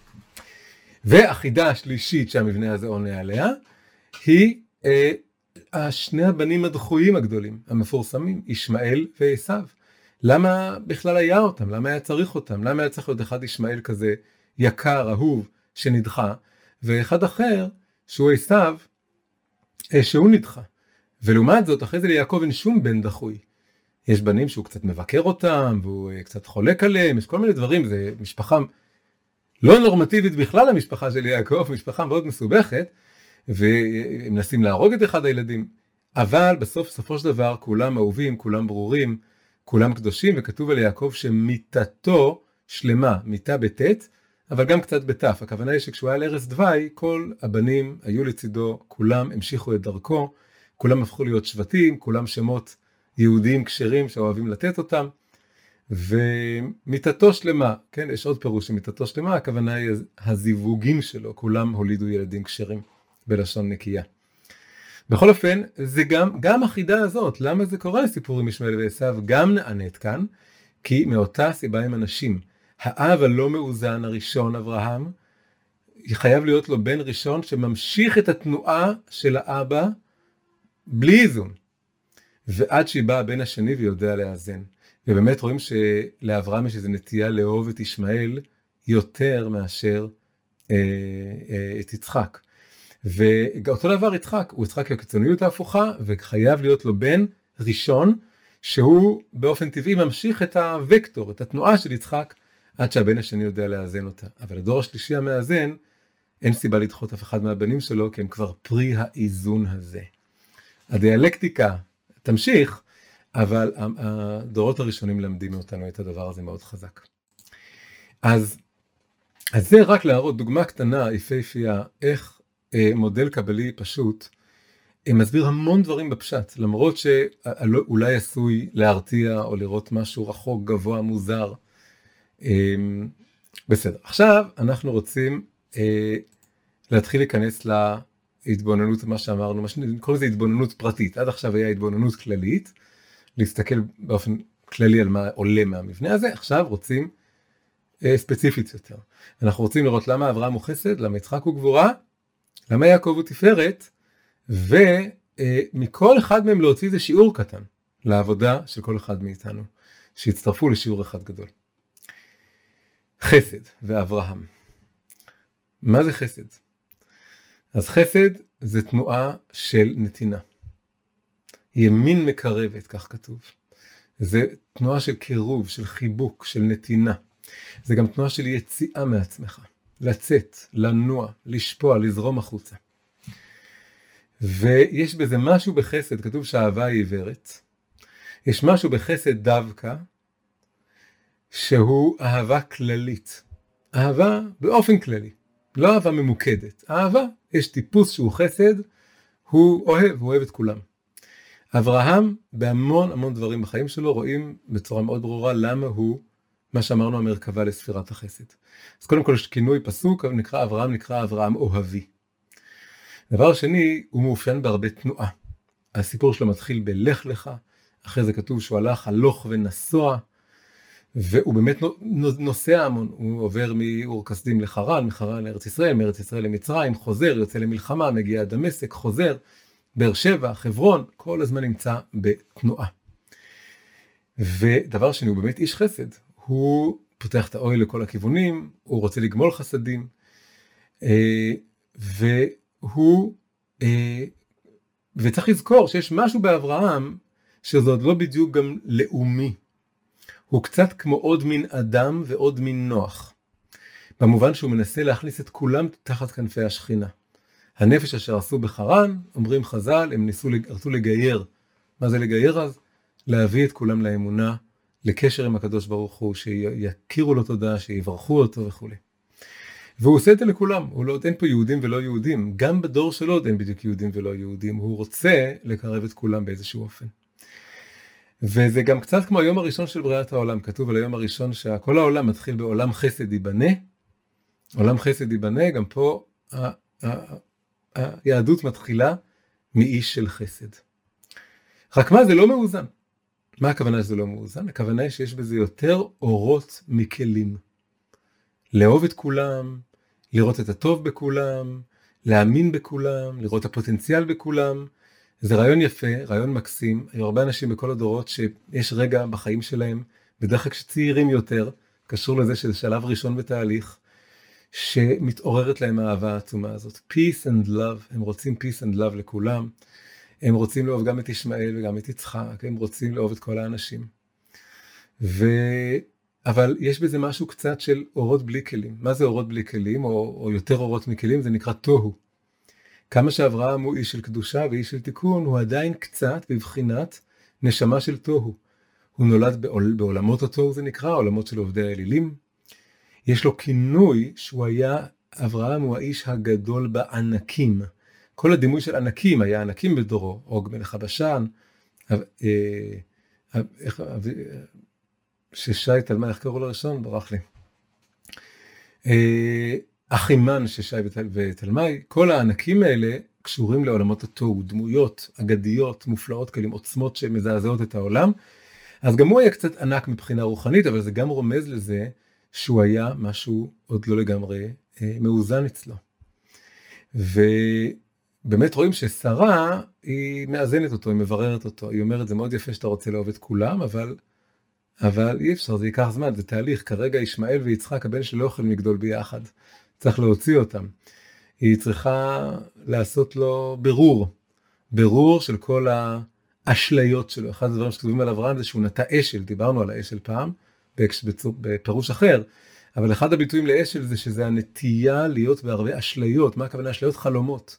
והחידה השלישית שהמבנה הזה עונה עליה, היא אה, השני הבנים הדחויים הגדולים, המפורסמים, ישמעאל ועשיו. למה בכלל היה אותם? למה היה צריך אותם? למה היה צריך להיות אחד ישמעאל כזה יקר, אהוב, שנדחה, ואחד אחר, שהוא עשיו, שהוא נדחה. ולעומת זאת, אחרי זה ליעקב אין שום בן דחוי. יש בנים שהוא קצת מבקר אותם, והוא קצת חולק עליהם, יש כל מיני דברים, זה משפחה לא נורמטיבית בכלל המשפחה של יעקב, משפחה מאוד מסובכת, והם מנסים להרוג את אחד הילדים, אבל בסוף, בסופו של דבר, כולם אהובים, כולם ברורים, כולם קדושים, וכתוב על יעקב שמיתתו שלמה, מיתה בטית, אבל גם קצת בתף. הכוונה היא שכשהוא היה לערש דווי, כל הבנים היו לצידו, כולם המשיכו את דרכו, כולם הפכו להיות שבטים, כולם שמות יהודיים כשרים שאוהבים לתת אותם, ומיתתו שלמה, כן, יש עוד פירוש שמיתתו שלמה, הכוונה היא הזיווגים שלו, כולם הולידו ילדים כשרים בלשון נקייה. בכל אופן, זה גם, גם החידה הזאת, למה זה קורה לסיפור עם ישמעאל ועשיו, גם נענית כאן, כי מאותה סיבה עם אנשים, האב הלא מאוזן הראשון, אברהם, חייב להיות לו בן ראשון שממשיך את התנועה של האבא בלי איזון, ועד שבא הבן השני ויודע לאזן. ובאמת רואים שלאברהם יש איזו נטייה לאהוב את ישמעאל יותר מאשר אה, אה, את יצחק. ואותו דבר יצחק, הוא יצחק הקיצוניות ההפוכה, וחייב להיות לו בן ראשון, שהוא באופן טבעי ממשיך את הוקטור, את התנועה של יצחק, עד שהבן השני יודע לאזן אותה. אבל הדור השלישי המאזן, אין סיבה לדחות אף אחד מהבנים שלו, כי הם כבר פרי האיזון הזה. הדיאלקטיקה תמשיך, אבל הדורות הראשונים למדים אותנו את הדבר הזה מאוד חזק. אז, אז זה רק להראות דוגמה קטנה, יפהפייה, איך אה, מודל קבלי פשוט, אה, מסביר המון דברים בפשט, למרות שאולי עשוי להרתיע או לראות משהו רחוק, גבוה, מוזר. אה, בסדר, עכשיו אנחנו רוצים אה, להתחיל להיכנס להתבוננות, מה שאמרנו, מה שנקרא לזה התבוננות פרטית. עד עכשיו היה התבוננות כללית, להסתכל באופן כללי על מה עולה מהמבנה הזה. עכשיו רוצים אה, ספציפית יותר. אנחנו רוצים לראות למה אברהם הוא חסד, למה יצחק הוא גבורה, למה יעקב הוא תפארת, ומכל אחד מהם להוציא איזה שיעור קטן לעבודה של כל אחד מאיתנו, שהצטרפו לשיעור אחד גדול. חסד ואברהם. מה זה חסד? אז חסד זה תנועה של נתינה. ימין מקרבת, כך כתוב. זה תנועה של קירוב, של חיבוק, של נתינה. זה גם תנועה של יציאה מעצמך. לצאת, לנוע, לשפוע, לזרום החוצה. ויש בזה משהו בחסד, כתוב שהאהבה היא עיוורת. יש משהו בחסד דווקא, שהוא אהבה כללית. אהבה באופן כללי, לא אהבה ממוקדת. אהבה, יש טיפוס שהוא חסד, הוא אוהב, הוא אוהב את כולם. אברהם, בהמון המון דברים בחיים שלו, רואים בצורה מאוד ברורה למה הוא, מה שאמרנו, המרכבה לספירת החסד. אז קודם כל יש כינוי פסוק, נקרא אברהם, נקרא אברהם אוהבי. דבר שני, הוא מאופיין בהרבה תנועה. הסיפור שלו מתחיל בלך לך, אחרי זה כתוב שהוא הלך הלוך ונסוע, והוא באמת נוסע המון, הוא עובר מאור כסדים לחרן, מחרן לארץ ישראל, מארץ ישראל למצרים, חוזר, יוצא למלחמה, מגיע עד דמשק, חוזר, באר שבע, חברון, כל הזמן נמצא בתנועה. ודבר שני, הוא באמת איש חסד, הוא פותח את האוהל לכל הכיוונים, הוא רוצה לגמול חסדים, והוא, וצריך לזכור שיש משהו באברהם, שזה עוד לא בדיוק גם לאומי, הוא קצת כמו עוד מין אדם ועוד מין נוח, במובן שהוא מנסה להכניס את כולם תחת כנפי השכינה. הנפש אשר עשו בחרן, אומרים חז"ל, הם ניסו, רצו לגייר. מה זה לגייר אז? להביא את כולם לאמונה, לקשר עם הקדוש ברוך הוא, שיכירו לו תודה, שיברכו אותו וכו'. והוא עושה את זה לכולם, הוא לא, אין פה יהודים ולא יהודים, גם בדור שלו עוד אין בדיוק יהודים ולא יהודים, הוא רוצה לקרב את כולם באיזשהו אופן. וזה גם קצת כמו היום הראשון של בריאת העולם, כתוב על היום הראשון שכל העולם מתחיל בעולם חסד ייבנה, עולם חסד ייבנה, גם פה ה, ה, היהדות מתחילה מאיש של חסד. רק מה, זה לא מאוזן. מה הכוונה שזה לא מאוזן? הכוונה היא שיש בזה יותר אורות מכלים. לאהוב את כולם, לראות את הטוב בכולם, להאמין בכולם, לראות את הפוטנציאל בכולם. זה רעיון יפה, רעיון מקסים. היו הרבה אנשים בכל הדורות שיש רגע בחיים שלהם, בדרך כלל כשצעירים יותר, קשור לזה שזה שלב ראשון בתהליך, שמתעוררת להם האהבה העצומה הזאת. Peace and love, הם רוצים peace and love לכולם, הם רוצים לאהוב גם את ישמעאל וגם את יצחק, הם רוצים לאהוב את כל האנשים. ו... אבל יש בזה משהו קצת של אורות בלי כלים. מה זה אורות בלי כלים, או, או יותר אורות מכלים? זה נקרא תוהו. כמה שאברהם הוא איש של קדושה ואיש של תיקון, הוא עדיין קצת בבחינת נשמה של תוהו. הוא נולד בעול, בעולמות התוהו, זה נקרא, עולמות של עובדי האלילים. יש לו כינוי שהוא היה, אברהם הוא האיש הגדול בענקים. כל הדימוי של ענקים היה ענקים בדורו, אוג מלך הבשן, ששי תלמי, איך קראו לו ראשון? ברח לי. אחימן ששי ותלמי, כל הענקים האלה קשורים לעולמות התוהו, דמויות אגדיות, מופלאות כאלה, עוצמות שמזעזעות את העולם. אז גם הוא היה קצת ענק מבחינה רוחנית, אבל זה גם רומז לזה שהוא היה משהו עוד לא לגמרי אה, מאוזן אצלו. ובאמת רואים ששרה היא מאזנת אותו, היא מבררת אותו, היא אומרת זה מאוד יפה שאתה רוצה לאהוב את כולם, אבל, אבל אי אפשר, זה ייקח זמן, זה תהליך, כרגע ישמעאל ויצחק הבן שלא יכולים לגדול ביחד, צריך להוציא אותם. היא צריכה לעשות לו ברור, ברור של כל האשליות שלו. אחד הדברים שכתובים על אברהם זה שהוא נטע אשל, דיברנו על האשל פעם, בפירוש אחר, אבל אחד הביטויים לאשל זה שזה הנטייה להיות בהרבה אשליות. מה הכוונה? אשליות חלומות.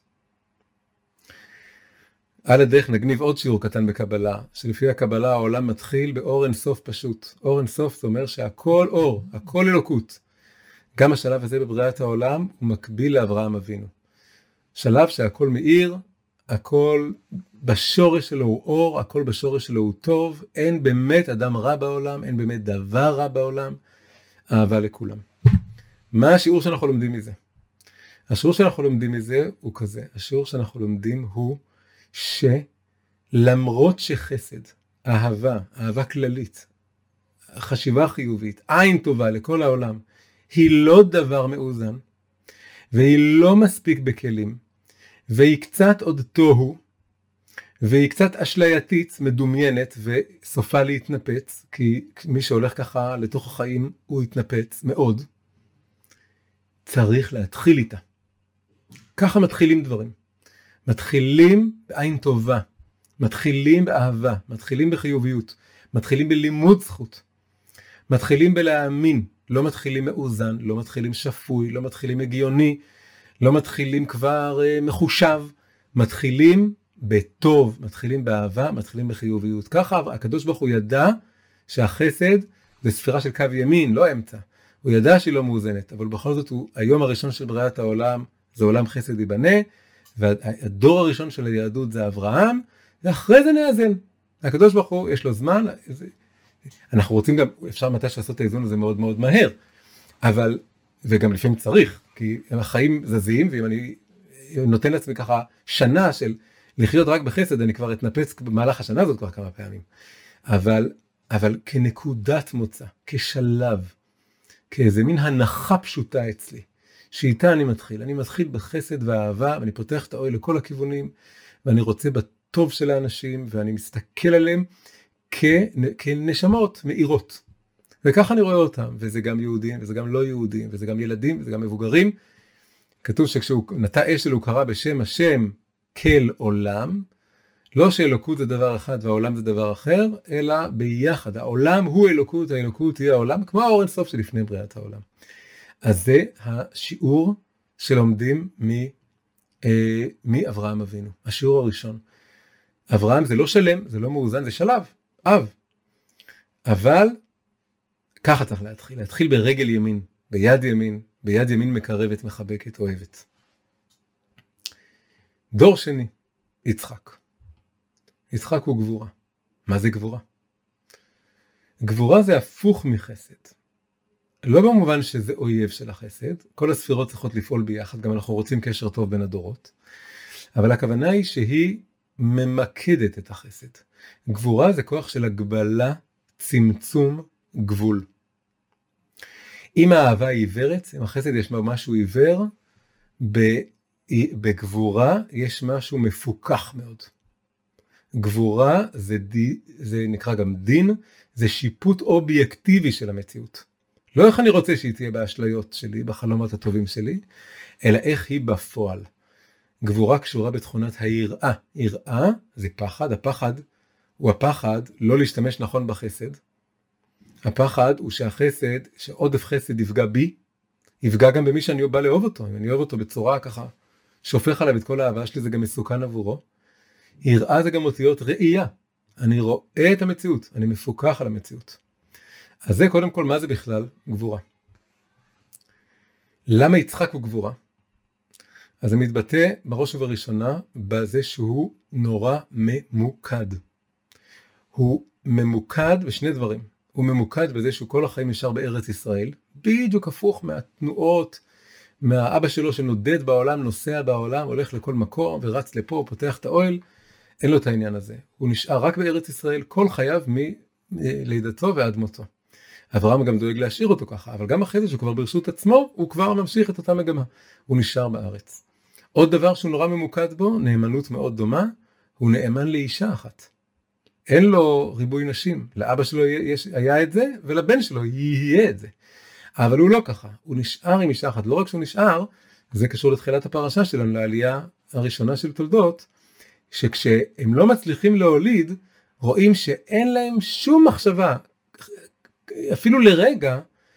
על הדרך נגניב עוד שיעור קטן בקבלה, שלפי הקבלה העולם מתחיל באור אין סוף פשוט. אור אין סוף זה אומר שהכל אור, הכל אלוקות. גם השלב הזה בבריאת העולם הוא מקביל לאברהם אבינו. שלב שהכל מאיר, הכל בשורש שלו הוא אור, הכל בשורש שלו הוא טוב, אין באמת אדם רע בעולם, אין באמת דבר רע בעולם, אהבה לכולם. מה השיעור שאנחנו לומדים מזה? השיעור שאנחנו לומדים מזה הוא כזה, השיעור שאנחנו לומדים הוא שלמרות שחסד, אהבה, אהבה כללית, חשיבה חיובית, עין טובה לכל העולם, היא לא דבר מאוזן, והיא לא מספיק בכלים, והיא קצת עוד תוהו, והיא קצת אשלייתית, מדומיינת, וסופה להתנפץ, כי מי שהולך ככה לתוך החיים, הוא יתנפץ מאוד. צריך להתחיל איתה. ככה מתחילים דברים. מתחילים בעין טובה, מתחילים באהבה, מתחילים בחיוביות, מתחילים בלימוד זכות, מתחילים בלהאמין, לא מתחילים מאוזן, לא מתחילים שפוי, לא מתחילים הגיוני, לא מתחילים כבר uh, מחושב, מתחילים בטוב, מתחילים באהבה, מתחילים בחיוביות. ככה הקדוש ברוך הוא ידע שהחסד זה ספירה של קו ימין, לא אמצע. הוא ידע שהיא לא מאוזנת, אבל בכל זאת הוא, היום הראשון של בריאת העולם זה עולם חסד ייבנה, והדור הראשון של היהדות זה אברהם, ואחרי זה נאזן. הקדוש ברוך הוא יש לו זמן, אנחנו רוצים גם, אפשר מתי לעשות את האיזון הזה מאוד מאוד מהר, אבל, וגם לפעמים צריך, כי החיים זזים, ואם אני נותן לעצמי ככה שנה של לחיות רק בחסד, אני כבר אתנפץ במהלך השנה הזאת כבר כמה פעמים. אבל, אבל כנקודת מוצא, כשלב, כאיזה מין הנחה פשוטה אצלי, שאיתה אני מתחיל. אני מתחיל בחסד והאהבה, ואני פותח את האוהל לכל הכיוונים, ואני רוצה בטוב של האנשים, ואני מסתכל עליהם כנשמות מאירות. וככה אני רואה אותם, וזה גם יהודים, וזה גם לא יהודים, וזה גם ילדים, וזה גם מבוגרים. כתוב שכשהוא נטע אשל הוא קרא בשם השם כל עולם, לא שאלוקות זה דבר אחד והעולם זה דבר אחר, אלא ביחד. העולם הוא אלוקות, האלוקות היא העולם, כמו האור אינסוף שלפני בריאת העולם. אז זה השיעור שלומדים מ, אה, מאברהם אבינו, השיעור הראשון. אברהם זה לא שלם, זה לא מאוזן, זה שלב, אב. אבל ככה צריך להתחיל, להתחיל ברגל ימין, ביד ימין, ביד ימין מקרבת, מחבקת, אוהבת. דור שני, יצחק. יצחק הוא גבורה. מה זה גבורה? גבורה זה הפוך מחסד. לא במובן שזה אויב של החסד, כל הספירות צריכות לפעול ביחד, גם אנחנו רוצים קשר טוב בין הדורות, אבל הכוונה היא שהיא ממקדת את החסד. גבורה זה כוח של הגבלה, צמצום, גבול. אם האהבה היא עיוורת, אם החסד יש משהו עיוור, בגבורה יש משהו מפוקח מאוד. גבורה זה, די, זה נקרא גם דין, זה שיפוט אובייקטיבי של המציאות. לא איך אני רוצה שהיא תהיה באשליות שלי, בחלומות הטובים שלי, אלא איך היא בפועל. גבורה קשורה בתכונת היראה. יראה זה פחד, הפחד הוא הפחד לא להשתמש נכון בחסד. הפחד הוא שהחסד, שעודף חסד יפגע בי, יפגע גם במי שאני בא לאהוב אותו. אם אני אוהב אותו בצורה ככה, שופך עליו את כל האהבה שלי, זה גם מסוכן עבורו. יראה זה גם אותיות ראייה. אני רואה את המציאות, אני מפוקח על המציאות. אז זה קודם כל, מה זה בכלל גבורה? למה יצחק הוא גבורה? אז זה מתבטא בראש ובראשונה בזה שהוא נורא ממוקד. הוא ממוקד בשני דברים. הוא ממוקד בזה שהוא כל החיים נשאר בארץ ישראל, בדיוק הפוך מהתנועות, מהאבא שלו שנודד בעולם, נוסע בעולם, הולך לכל מקום ורץ לפה, פותח את האוהל, אין לו את העניין הזה. הוא נשאר רק בארץ ישראל כל חייו מלידתו ועד מותו. אברהם גם דואג להשאיר אותו ככה, אבל גם אחרי זה שהוא כבר ברשות עצמו, הוא כבר ממשיך את אותה מגמה. הוא נשאר בארץ. עוד דבר שהוא נורא ממוקד בו, נאמנות מאוד דומה, הוא נאמן לאישה אחת. אין לו ריבוי נשים. לאבא שלו יש, היה את זה, ולבן שלו יהיה את זה. אבל הוא לא ככה. הוא נשאר עם אישה אחת. לא רק שהוא נשאר, זה קשור לתחילת הפרשה שלנו, לעלייה הראשונה של תולדות, שכשהם לא מצליחים להוליד, רואים שאין להם שום מחשבה, אפילו לרגע,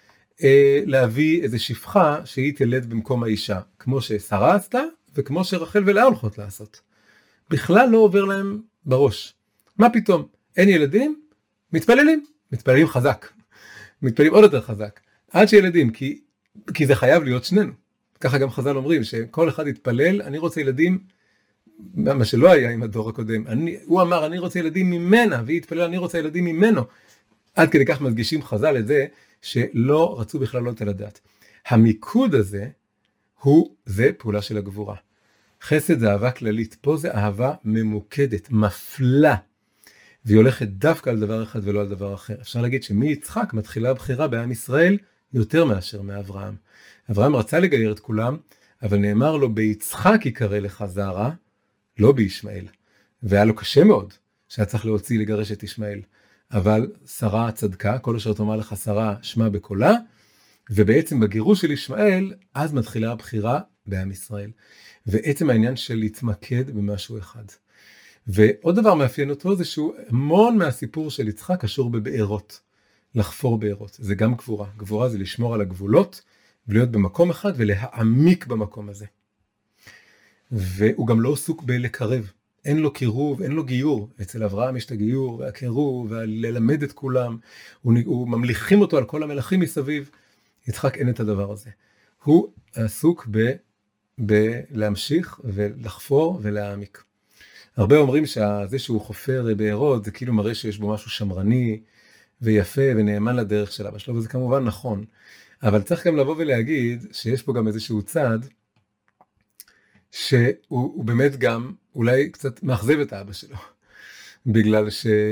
להביא איזו שפחה שהיא תלד במקום האישה, כמו ששרה עשתה, וכמו שרחל ולאה הולכות לעשות. בכלל לא עובר להם בראש. מה פתאום? אין ילדים? מתפללים. מתפללים חזק. מתפללים עוד יותר חזק. עד שילדים, כי, כי זה חייב להיות שנינו. ככה גם חז"ל אומרים, שכל אחד יתפלל, אני רוצה ילדים, מה שלא היה עם הדור הקודם. אני, הוא אמר, אני רוצה ילדים ממנה, והיא התפלל, אני רוצה ילדים ממנו. עד כדי כך מדגישים חז"ל את זה, שלא רצו בכלל לא על הדעת. המיקוד הזה, הוא, זה פעולה של הגבורה. חסד זה אהבה כללית, פה זה אהבה ממוקדת, מפלה, והיא הולכת דווקא על דבר אחד ולא על דבר אחר. אפשר להגיד שמיצחק מתחילה הבחירה בעם ישראל יותר מאשר מאברהם. אברהם רצה לגייר את כולם, אבל נאמר לו, ביצחק יקרא לך זרע, לא בישמעאל. והיה לו קשה מאוד שהיה צריך להוציא לגרש את ישמעאל. אבל שרה צדקה, כל אשר תאמר לך שרה שמע בקולה, ובעצם בגירוש של ישמעאל, אז מתחילה הבחירה בעם ישראל. ועצם העניין של להתמקד במשהו אחד. ועוד דבר מאפיין אותו זה שהוא המון מהסיפור של יצחק קשור בבארות, לחפור בארות. זה גם גבורה. גבורה זה לשמור על הגבולות, ולהיות במקום אחד ולהעמיק במקום הזה. והוא גם לא עסוק בלקרב. אין לו קירוב, אין לו גיור. אצל אברהם יש את הגיור והקירוב, וללמד את כולם. הוא, הוא ממליכים אותו על כל המלכים מסביב. יצחק אין את הדבר הזה. הוא עסוק ב, בלהמשיך ולחפור ולהעמיק. הרבה אומרים שזה שהוא חופר בארות, זה כאילו מראה שיש בו משהו שמרני ויפה ונאמן לדרך של אבא שלו, וזה כמובן נכון. אבל צריך גם לבוא ולהגיד שיש פה גם איזשהו צד, שהוא באמת גם אולי קצת מאכזב את האבא שלו. בגלל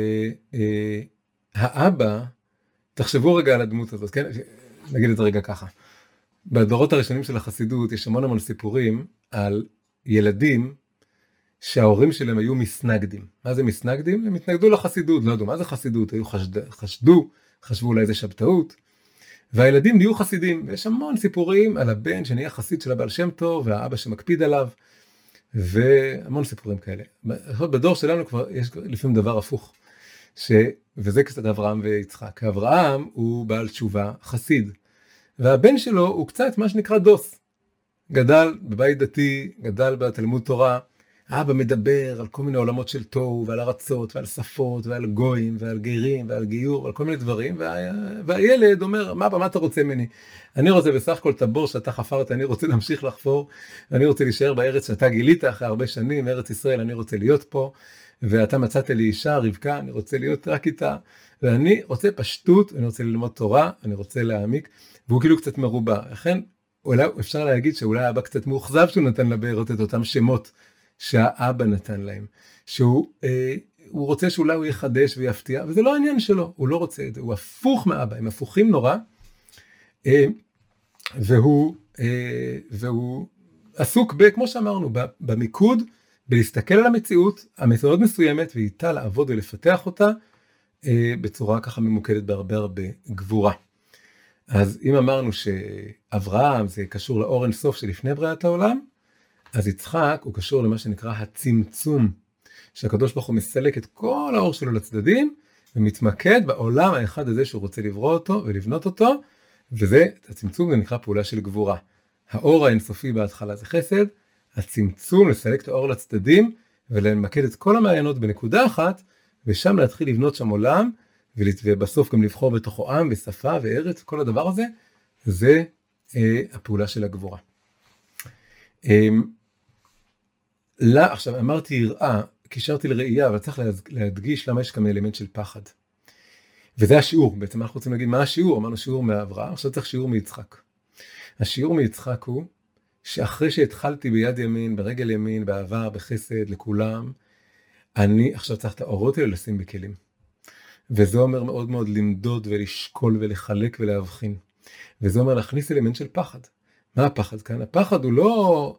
שהאבא, תחשבו רגע על הדמות הזאת, כן? נגיד את זה רגע ככה. בדורות הראשונים של החסידות יש המון המון סיפורים על ילדים שההורים שלהם היו מסנגדים. מה זה מסנגדים? הם התנגדו לחסידות, לא ידעו מה זה חסידות, היו חשד, חשדו, חשבו אולי זה שבתאות, והילדים נהיו חסידים. ויש המון סיפורים על הבן שנהיה חסיד של הבעל שם טוב, והאבא שמקפיד עליו, והמון סיפורים כאלה. בדור שלנו כבר יש לפעמים דבר הפוך, ש... וזה קצת אברהם ויצחק. אברהם הוא בעל תשובה, חסיד, והבן שלו הוא קצת מה שנקרא דוס. גדל בבית דתי, גדל בתלמוד תורה, אבא מדבר על כל מיני עולמות של תוהו, ועל ארצות, ועל שפות, ועל גויים, ועל גרים, ועל גיור, ועל כל מיני דברים, וה... והילד אומר, מה, מה אתה רוצה ממני? אני רוצה בסך הכל את הבור שאתה חפרת, אני רוצה להמשיך לחפור, ואני רוצה להישאר בארץ שאתה גילית אחרי הרבה שנים, ארץ ישראל, אני רוצה להיות פה, ואתה מצאת לי אישה, רבקה, אני רוצה להיות רק איתה, ואני רוצה פשטות, אני רוצה ללמוד תורה, אני רוצה להעמיק, והוא כאילו קצת מרובה. לכן, אולי אפשר להגיד שאולי האבא קצת מאוכזב שהוא נתן לבארות את אותם שמות, שהאבא נתן להם, שהוא אה, הוא רוצה שאולי הוא יחדש ויפתיע, וזה לא העניין שלו, הוא לא רוצה את זה, הוא הפוך מאבא, הם הפוכים נורא, אה, והוא, אה, והוא עסוק ב, כמו שאמרנו, במיקוד, בלהסתכל על המציאות, המציאות מסוימת, ואיתה לעבוד ולפתח אותה, אה, בצורה ככה ממוקדת בהרבה הרבה גבורה. אז אם אמרנו שאברהם זה קשור לאור אין סוף שלפני בריאת העולם, אז יצחק הוא קשור למה שנקרא הצמצום, שהקדוש ברוך הוא מסלק את כל האור שלו לצדדים, ומתמקד בעולם האחד הזה שהוא רוצה לברוא אותו ולבנות אותו, וזה, הצמצום זה נקרא פעולה של גבורה. האור האינסופי בהתחלה זה חסד, הצמצום לסלק את האור לצדדים, ולמקד את כל המעיינות בנקודה אחת, ושם להתחיל לבנות שם עולם, ובסוף גם לבחור בתוכו עם ושפה וארץ, כל הדבר הזה, זה אה, הפעולה של הגבורה. אה, לה, עכשיו אמרתי יראה, קישרתי לראייה, אבל צריך להדגיש למה יש כאן אלמנט של פחד. וזה השיעור, בעצם אנחנו רוצים להגיד מה השיעור, אמרנו שיעור מאברהם, עכשיו צריך שיעור מיצחק. השיעור מיצחק הוא, שאחרי שהתחלתי ביד ימין, ברגל ימין, באהבה, בחסד, לכולם, אני עכשיו צריך את האורות האלה לשים בכלים. וזה אומר מאוד מאוד למדוד ולשקול ולחלק ולהבחין. וזה אומר להכניס אלמנט של פחד. מה הפחד כאן? הפחד הוא לא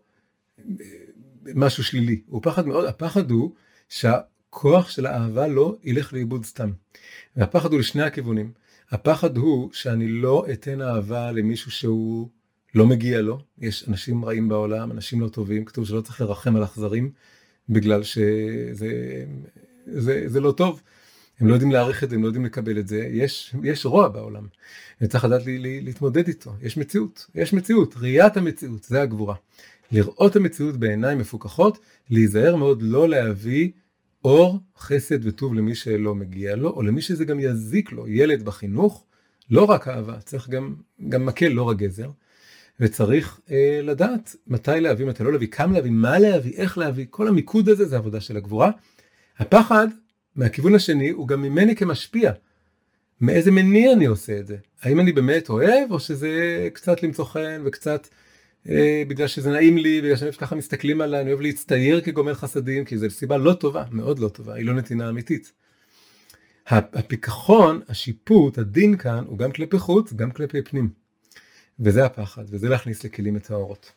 משהו שלילי, הוא פחד מאוד, הפחד הוא שהכוח של האהבה לא ילך לאיבוד סתם. והפחד הוא לשני הכיוונים. הפחד הוא שאני לא אתן אהבה למישהו שהוא לא מגיע לו. יש אנשים רעים בעולם, אנשים לא טובים, כתוב שלא צריך לרחם על אכזרים, בגלל שזה זה, זה לא טוב. הם לא יודעים להעריך את זה, הם לא יודעים לקבל את זה. יש, יש רוע בעולם. וצריך לדעת לי, לי, להתמודד איתו. יש מציאות, יש מציאות, ראיית המציאות, זה הגבורה. לראות המציאות בעיניים מפוקחות, להיזהר מאוד לא להביא אור, חסד וטוב למי שלא מגיע לו, או למי שזה גם יזיק לו. ילד בחינוך, לא רק אהבה, צריך גם, גם מקל, לא רק גזר. וצריך אה, לדעת מתי להביא, מתי לא להביא, כמה להביא, מה להביא, איך להביא. כל המיקוד הזה זה עבודה של הגבורה. הפחד, מהכיוון השני, הוא גם ממני כמשפיע. מאיזה מניע אני עושה את זה? האם אני באמת אוהב, או שזה קצת למצוא חן, וקצת אה, בגלל שזה נעים לי, בגלל שאני ככה מסתכלים עליי, אני אוהב להצטייר כגומל חסדים, כי זו סיבה לא טובה, מאוד לא טובה, היא לא נתינה אמיתית. הפיקחון, השיפוט, הדין כאן, הוא גם כלפי חוץ, גם כלפי פנים. וזה הפחד, וזה להכניס לכלים את האורות.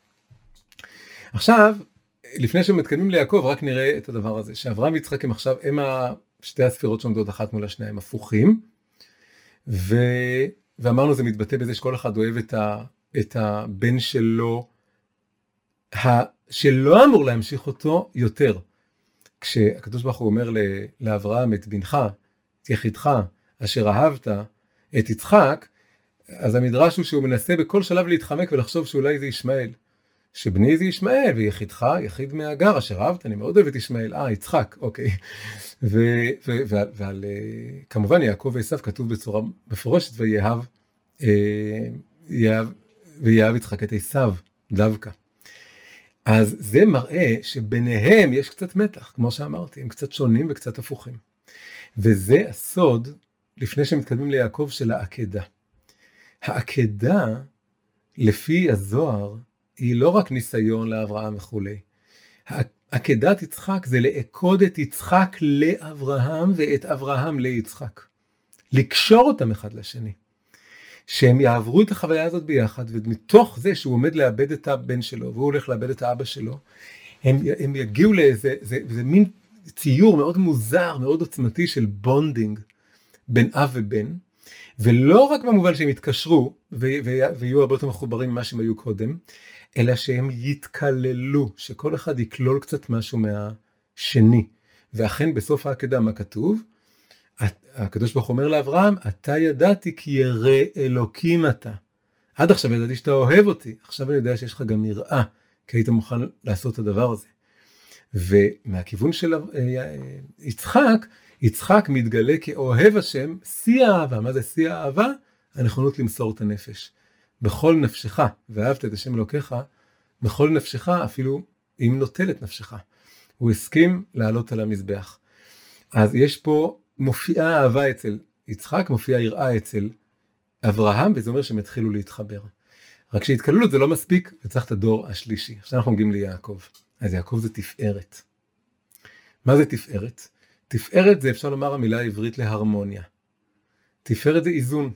עכשיו, לפני שמתקדמים ליעקב, רק נראה את הדבר הזה, שאברהם ויצחק הם עכשיו, הם שתי הספירות שעומדות אחת מול השנייה, הם הפוכים, ו... ואמרנו זה מתבטא בזה שכל אחד אוהב את, ה... את הבן שלו, ה... שלא אמור להמשיך אותו יותר. כשהקדוש ברוך הוא אומר לאברהם את בנך, את יחידך, אשר אהבת, את יצחק, אז המדרש הוא שהוא מנסה בכל שלב להתחמק ולחשוב שאולי זה ישמעאל. שבני זה ישמעאל, ויחידך, יחיד מהגר, אשר אהבת, אני מאוד אוהב את ישמעאל, אה, יצחק, אוקיי. ו- ו- ו- ועל, כמובן, יעקב ועשיו כתוב בצורה מפורשת, ויאהב, יאהב, ויאהב יצחק את עשיו, דווקא. אז זה מראה שביניהם יש קצת מתח, כמו שאמרתי, הם קצת שונים וקצת הפוכים. וזה הסוד, לפני שמתקדמים ליעקב, של העקדה. העקדה, לפי הזוהר, היא לא רק ניסיון לאברהם וכו'. עקדת יצחק זה לעקוד את יצחק לאברהם ואת אברהם ליצחק. לקשור אותם אחד לשני. שהם יעברו את החוויה הזאת ביחד, ומתוך זה שהוא עומד לאבד את הבן שלו, והוא הולך לאבד את האבא שלו, הם, הם יגיעו לאיזה, זה, זה מין ציור מאוד מוזר, מאוד עוצמתי של בונדינג בין אב ובן, ולא רק במובן שהם יתקשרו, ויהיו הרבה יותר מחוברים ממה שהם היו קודם, אלא שהם יתקללו, שכל אחד יקלול קצת משהו מהשני. ואכן בסוף העקדה מה כתוב? הקדוש ברוך הוא אומר לאברהם, אתה ידעתי כי ירא אלוקים אתה. עד עכשיו ידעתי שאתה אוהב אותי, עכשיו אני יודע שיש לך גם יראה, כי היית מוכן לעשות את הדבר הזה. ומהכיוון של יצחק, יצחק מתגלה כאוהב השם, שיא האהבה. מה זה שיא האהבה? הנכונות למסור את הנפש. בכל נפשך, ואהבת את השם אלוקיך, בכל נפשך, אפילו אם נוטל את נפשך. הוא הסכים לעלות על המזבח. אז יש פה מופיעה אהבה אצל יצחק, מופיעה יראה אצל אברהם, וזה אומר שהם התחילו להתחבר. רק שהתקללות זה לא מספיק, וצריך את הדור השלישי. עכשיו אנחנו מגיעים ליעקב. אז יעקב זה תפארת. מה זה תפארת? תפארת זה אפשר לומר המילה העברית להרמוניה. תפארת זה איזון.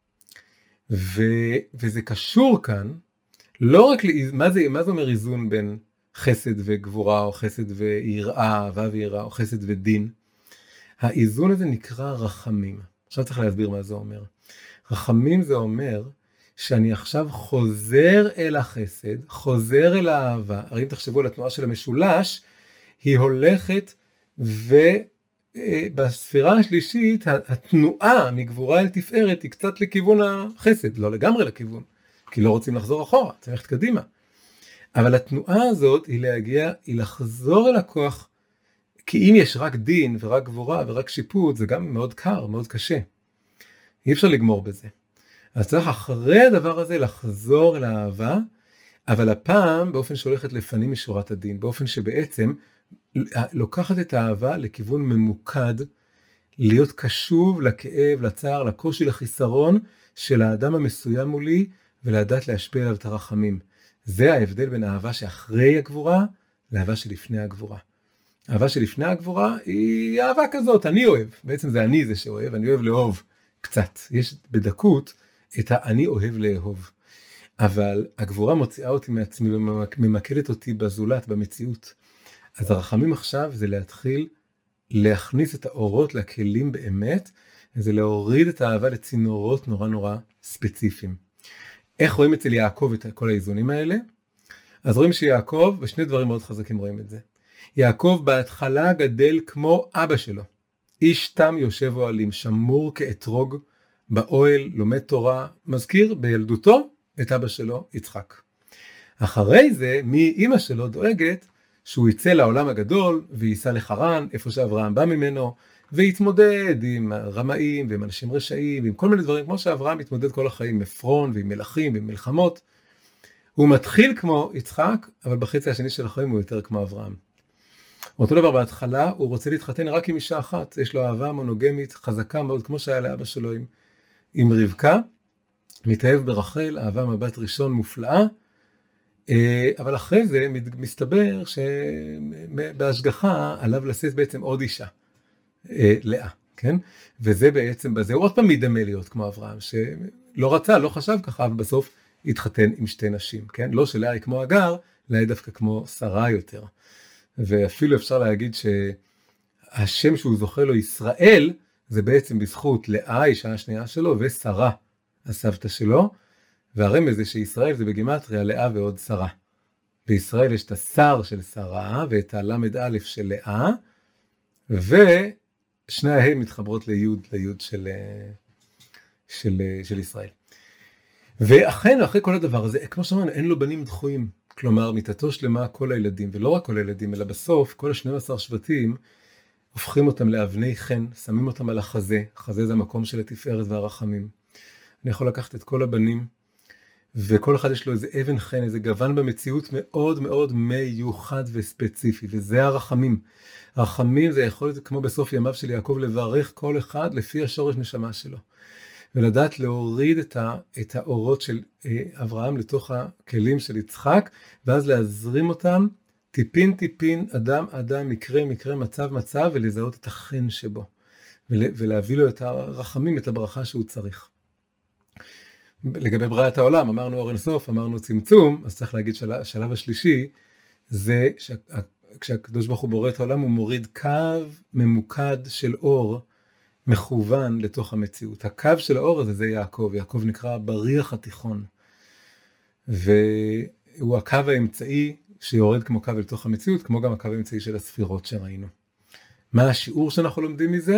ו, וזה קשור כאן, לא רק, לאיז, מה זה, מה זה אומר איזון בין חסד וגבורה, או חסד ויראה, אהבה ויראה, או חסד ודין? האיזון הזה נקרא רחמים. עכשיו צריך להסביר מה זה אומר. רחמים זה אומר שאני עכשיו חוזר אל החסד, חוזר אל האהבה. הרי אם תחשבו על התנועה של המשולש, היא הולכת ובספירה השלישית, התנועה מגבורה אל תפארת היא קצת לכיוון החסד, לא לגמרי לכיוון, כי לא רוצים לחזור אחורה, צריך ללכת קדימה. אבל התנועה הזאת היא להגיע, היא לחזור אל הכוח, כי אם יש רק דין ורק גבורה ורק שיפוט, זה גם מאוד קר, מאוד קשה. אי אפשר לגמור בזה. אז צריך אחרי הדבר הזה לחזור אל האהבה, אבל הפעם באופן שהולכת לפנים משורת הדין, באופן שבעצם לוקחת את האהבה לכיוון ממוקד, להיות קשוב לכאב, לצער, לקושי, לחיסרון של האדם המסוים מולי, ולדעת להשפיע עליו את הרחמים. זה ההבדל בין האהבה שאחרי הגבורה, לאהבה שלפני הגבורה. האהבה שלפני הגבורה היא אהבה כזאת, אני אוהב. בעצם זה אני זה שאוהב, אני אוהב לאהוב קצת. יש בדקות את האני אוהב לאהוב. אבל הגבורה מוציאה אותי מעצמי וממקדת אותי בזולת, במציאות. אז הרחמים עכשיו זה להתחיל להכניס את האורות לכלים באמת, זה להוריד את האהבה לצינורות נורא נורא ספציפיים. איך רואים אצל יעקב את כל האיזונים האלה? אז רואים שיעקב, ושני דברים מאוד חזקים רואים את זה. יעקב בהתחלה גדל כמו אבא שלו. איש תם יושב אוהלים, שמור כאתרוג באוהל, לומד תורה, מזכיר בילדותו את אבא שלו יצחק. אחרי זה, מי אמא שלו דואגת שהוא יצא לעולם הגדול וייסע לחרן, איפה שאברהם בא ממנו, ויתמודד עם רמאים ועם אנשים רשעים, ועם כל מיני דברים, כמו שאברהם מתמודד כל החיים, עם עפרון ועם מלכים ועם מלחמות. הוא מתחיל כמו יצחק, אבל בחצי השני של החיים הוא יותר כמו אברהם. אותו דבר בהתחלה, הוא רוצה להתחתן רק עם אישה אחת, יש לו אהבה מונוגמית חזקה מאוד, כמו שהיה לאבא שלו עם, עם רבקה, מתאהב ברחל, אהבה מבט ראשון מופלאה, אבל אחרי זה מסתבר שבהשגחה עליו לשאת בעצם עוד אישה, לאה, כן? וזה בעצם, בזה הוא עוד פעם מדמה להיות כמו אברהם, שלא רצה, לא חשב ככה, אבל בסוף התחתן עם שתי נשים, כן? לא שלאה היא כמו אגר, לאה היא דווקא כמו שרה יותר. ואפילו אפשר להגיד שהשם שהוא זוכה לו ישראל, זה בעצם בזכות לאה, אישה השנייה שלו, ושרה, הסבתא שלו, והרמז זה שישראל זה בגימטריה לאה ועוד שרה. בישראל יש את השר של שרה, ואת הלמד א' של לאה, ושני ההם מתחברות ליוד, ליוד של, של, של ישראל. ואכן, אחרי כל הדבר הזה, כמו שאמרנו, אין לו בנים דחויים. כלומר, מיתתו שלמה כל הילדים, ולא רק כל הילדים, אלא בסוף, כל ה-שנים עשר שבטים, הופכים אותם לאבני חן, שמים אותם על החזה. החזה זה המקום של התפארת והרחמים. אני יכול לקחת את כל הבנים, וכל אחד יש לו איזה אבן חן, איזה גוון במציאות מאוד מאוד מיוחד וספציפי, וזה הרחמים. הרחמים זה יכול להיות כמו בסוף ימיו של יעקב, לברך כל אחד לפי השורש נשמה שלו. ולדעת להוריד את, ה, את האורות של אה, אברהם לתוך הכלים של יצחק, ואז להזרים אותם טיפין טיפין, אדם אדם, מקרה מקרה, מצב מצב, ולזהות את החן שבו. ול, ולהביא לו את הרחמים, את הברכה שהוא צריך. לגבי בריאת העולם, אמרנו אור אין סוף, אמרנו צמצום, אז צריך להגיד שהשלב השלישי, זה כשהקדוש ברוך הוא בורא את העולם, הוא מוריד קו ממוקד של אור, מכוון לתוך המציאות. הקו של האור הזה זה יעקב, יעקב נקרא בריח התיכון, והוא הקו האמצעי שיורד כמו קו לתוך המציאות, כמו גם הקו האמצעי של הספירות שראינו. מה השיעור שאנחנו לומדים מזה?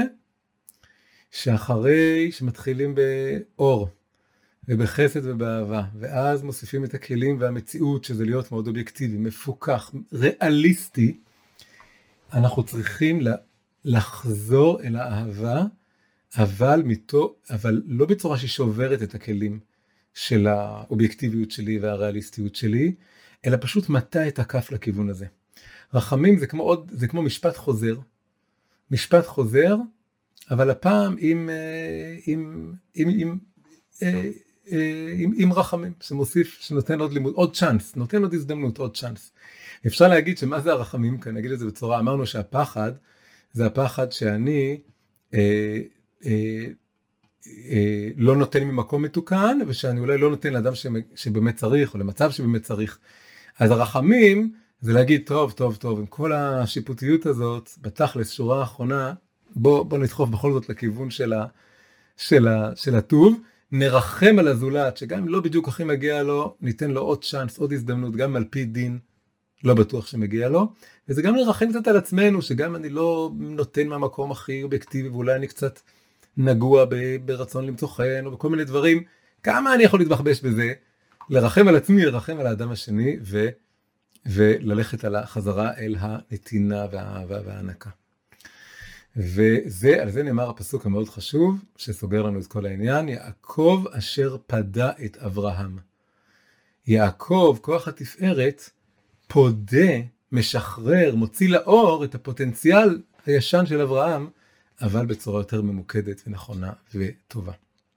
שאחרי שמתחילים באור, ובחסד ובאהבה, ואז מוסיפים את הכלים והמציאות, שזה להיות מאוד אובייקטיבי, מפוקח, ריאליסטי, אנחנו צריכים לחזור אל האהבה, אבל, מתו, אבל לא בצורה ששוברת את הכלים של האובייקטיביות שלי והריאליסטיות שלי, אלא פשוט מטה את הכף לכיוון הזה. רחמים זה כמו, עוד, זה כמו משפט חוזר, משפט חוזר, אבל הפעם עם, עם, עם, עם, עם, עם רחמים, שמוסיף, שנותן עוד לימוד, עוד צ'אנס, נותן עוד הזדמנות, עוד צ'אנס. אפשר להגיד שמה זה הרחמים כאן, נגיד את זה בצורה, אמרנו שהפחד, זה הפחד שאני אה, אה, אה, לא נותן ממקום מתוקן, ושאני אולי לא נותן לאדם שבאמת צריך, או למצב שבאמת צריך. אז הרחמים זה להגיד, טוב, טוב, טוב, עם כל השיפוטיות הזאת, בתכלס, שורה האחרונה, בוא, בוא נדחוף בכל זאת לכיוון של, ה, של, ה, של הטוב, נרחם על הזולת, שגם אם לא בדיוק הכי מגיע לו, ניתן לו עוד צ'אנס, עוד הזדמנות, גם על פי דין, לא בטוח שמגיע לו, וזה גם לרחם קצת על עצמנו, שגם אני לא נותן מהמקום הכי אובייקטיבי, ואולי אני קצת נגוע ברצון למצוא חן, או בכל מיני דברים, כמה אני יכול להתבחבש בזה, לרחם על עצמי, לרחם על האדם השני, ו, וללכת על החזרה אל הנתינה והאהבה וההענקה. וזה, על זה נאמר הפסוק המאוד חשוב, שסוגר לנו את כל העניין, יעקב אשר פדה את אברהם. יעקב, כוח התפארת, פודה, משחרר, מוציא לאור את הפוטנציאל הישן של אברהם, אבל בצורה יותר ממוקדת ונכונה וטובה.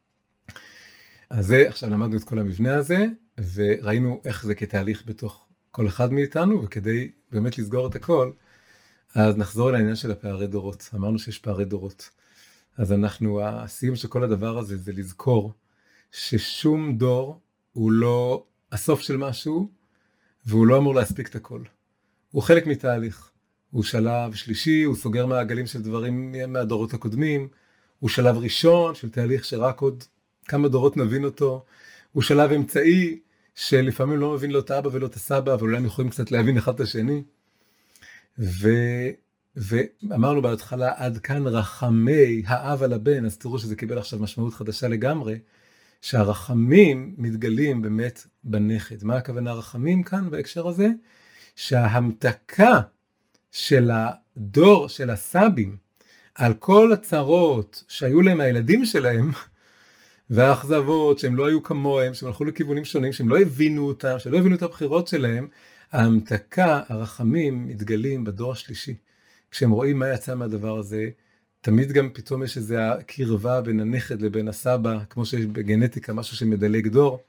אז זה, עכשיו למדנו את כל המבנה הזה, וראינו איך זה כתהליך בתוך כל אחד מאיתנו, וכדי באמת לסגור את הכל, אז נחזור לעניין של הפערי דורות. אמרנו שיש פערי דורות. אז אנחנו, הסיום של כל הדבר הזה זה לזכור ששום דור הוא לא הסוף של משהו, והוא לא אמור להספיק את הכל. הוא חלק מתהליך. הוא שלב שלישי, הוא סוגר מעגלים של דברים מהדורות הקודמים, הוא שלב ראשון של תהליך שרק עוד כמה דורות נבין אותו, הוא שלב אמצעי שלפעמים לא מבין לא את האבא ולא את הסבא, אבל אולי הם יכולים קצת להבין אחד את השני. ו... ואמרנו בהתחלה, עד כאן רחמי האב על הבן, אז תראו שזה קיבל עכשיו משמעות חדשה לגמרי, שהרחמים מתגלים באמת בנכד. מה הכוונה רחמים כאן בהקשר הזה? שההמתקה של הדור של הסבים, על כל הצרות שהיו להם הילדים שלהם, והאכזבות שהם לא היו כמוהם, שהם הלכו לכיוונים שונים, שהם לא הבינו אותם, שלא הבינו את הבחירות שלהם, ההמתקה, הרחמים מתגלים בדור השלישי. כשהם רואים מה יצא מהדבר הזה, תמיד גם פתאום יש איזו קרבה בין הנכד לבין הסבא, כמו שיש בגנטיקה, משהו שמדלג דור.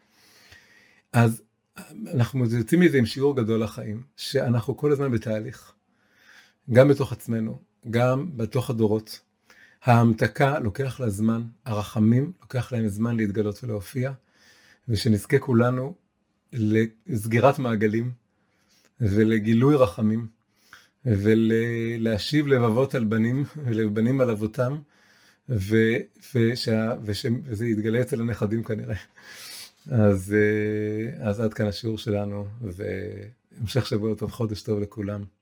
אז אנחנו יוצאים מזה עם שיעור גדול לחיים, שאנחנו כל הזמן בתהליך. גם בתוך עצמנו, גם בתוך הדורות. ההמתקה לוקח לה זמן, הרחמים לוקח להם זמן להתגלות ולהופיע, ושנזכה כולנו לסגירת מעגלים, ולגילוי רחמים, ולהשיב לבבות על בנים, ולבנים על אבותם, ושה, וש, וזה יתגלה אצל הנכדים כנראה. אז, אז עד כאן השיעור שלנו, והמשך שבוע טוב, חודש טוב לכולם.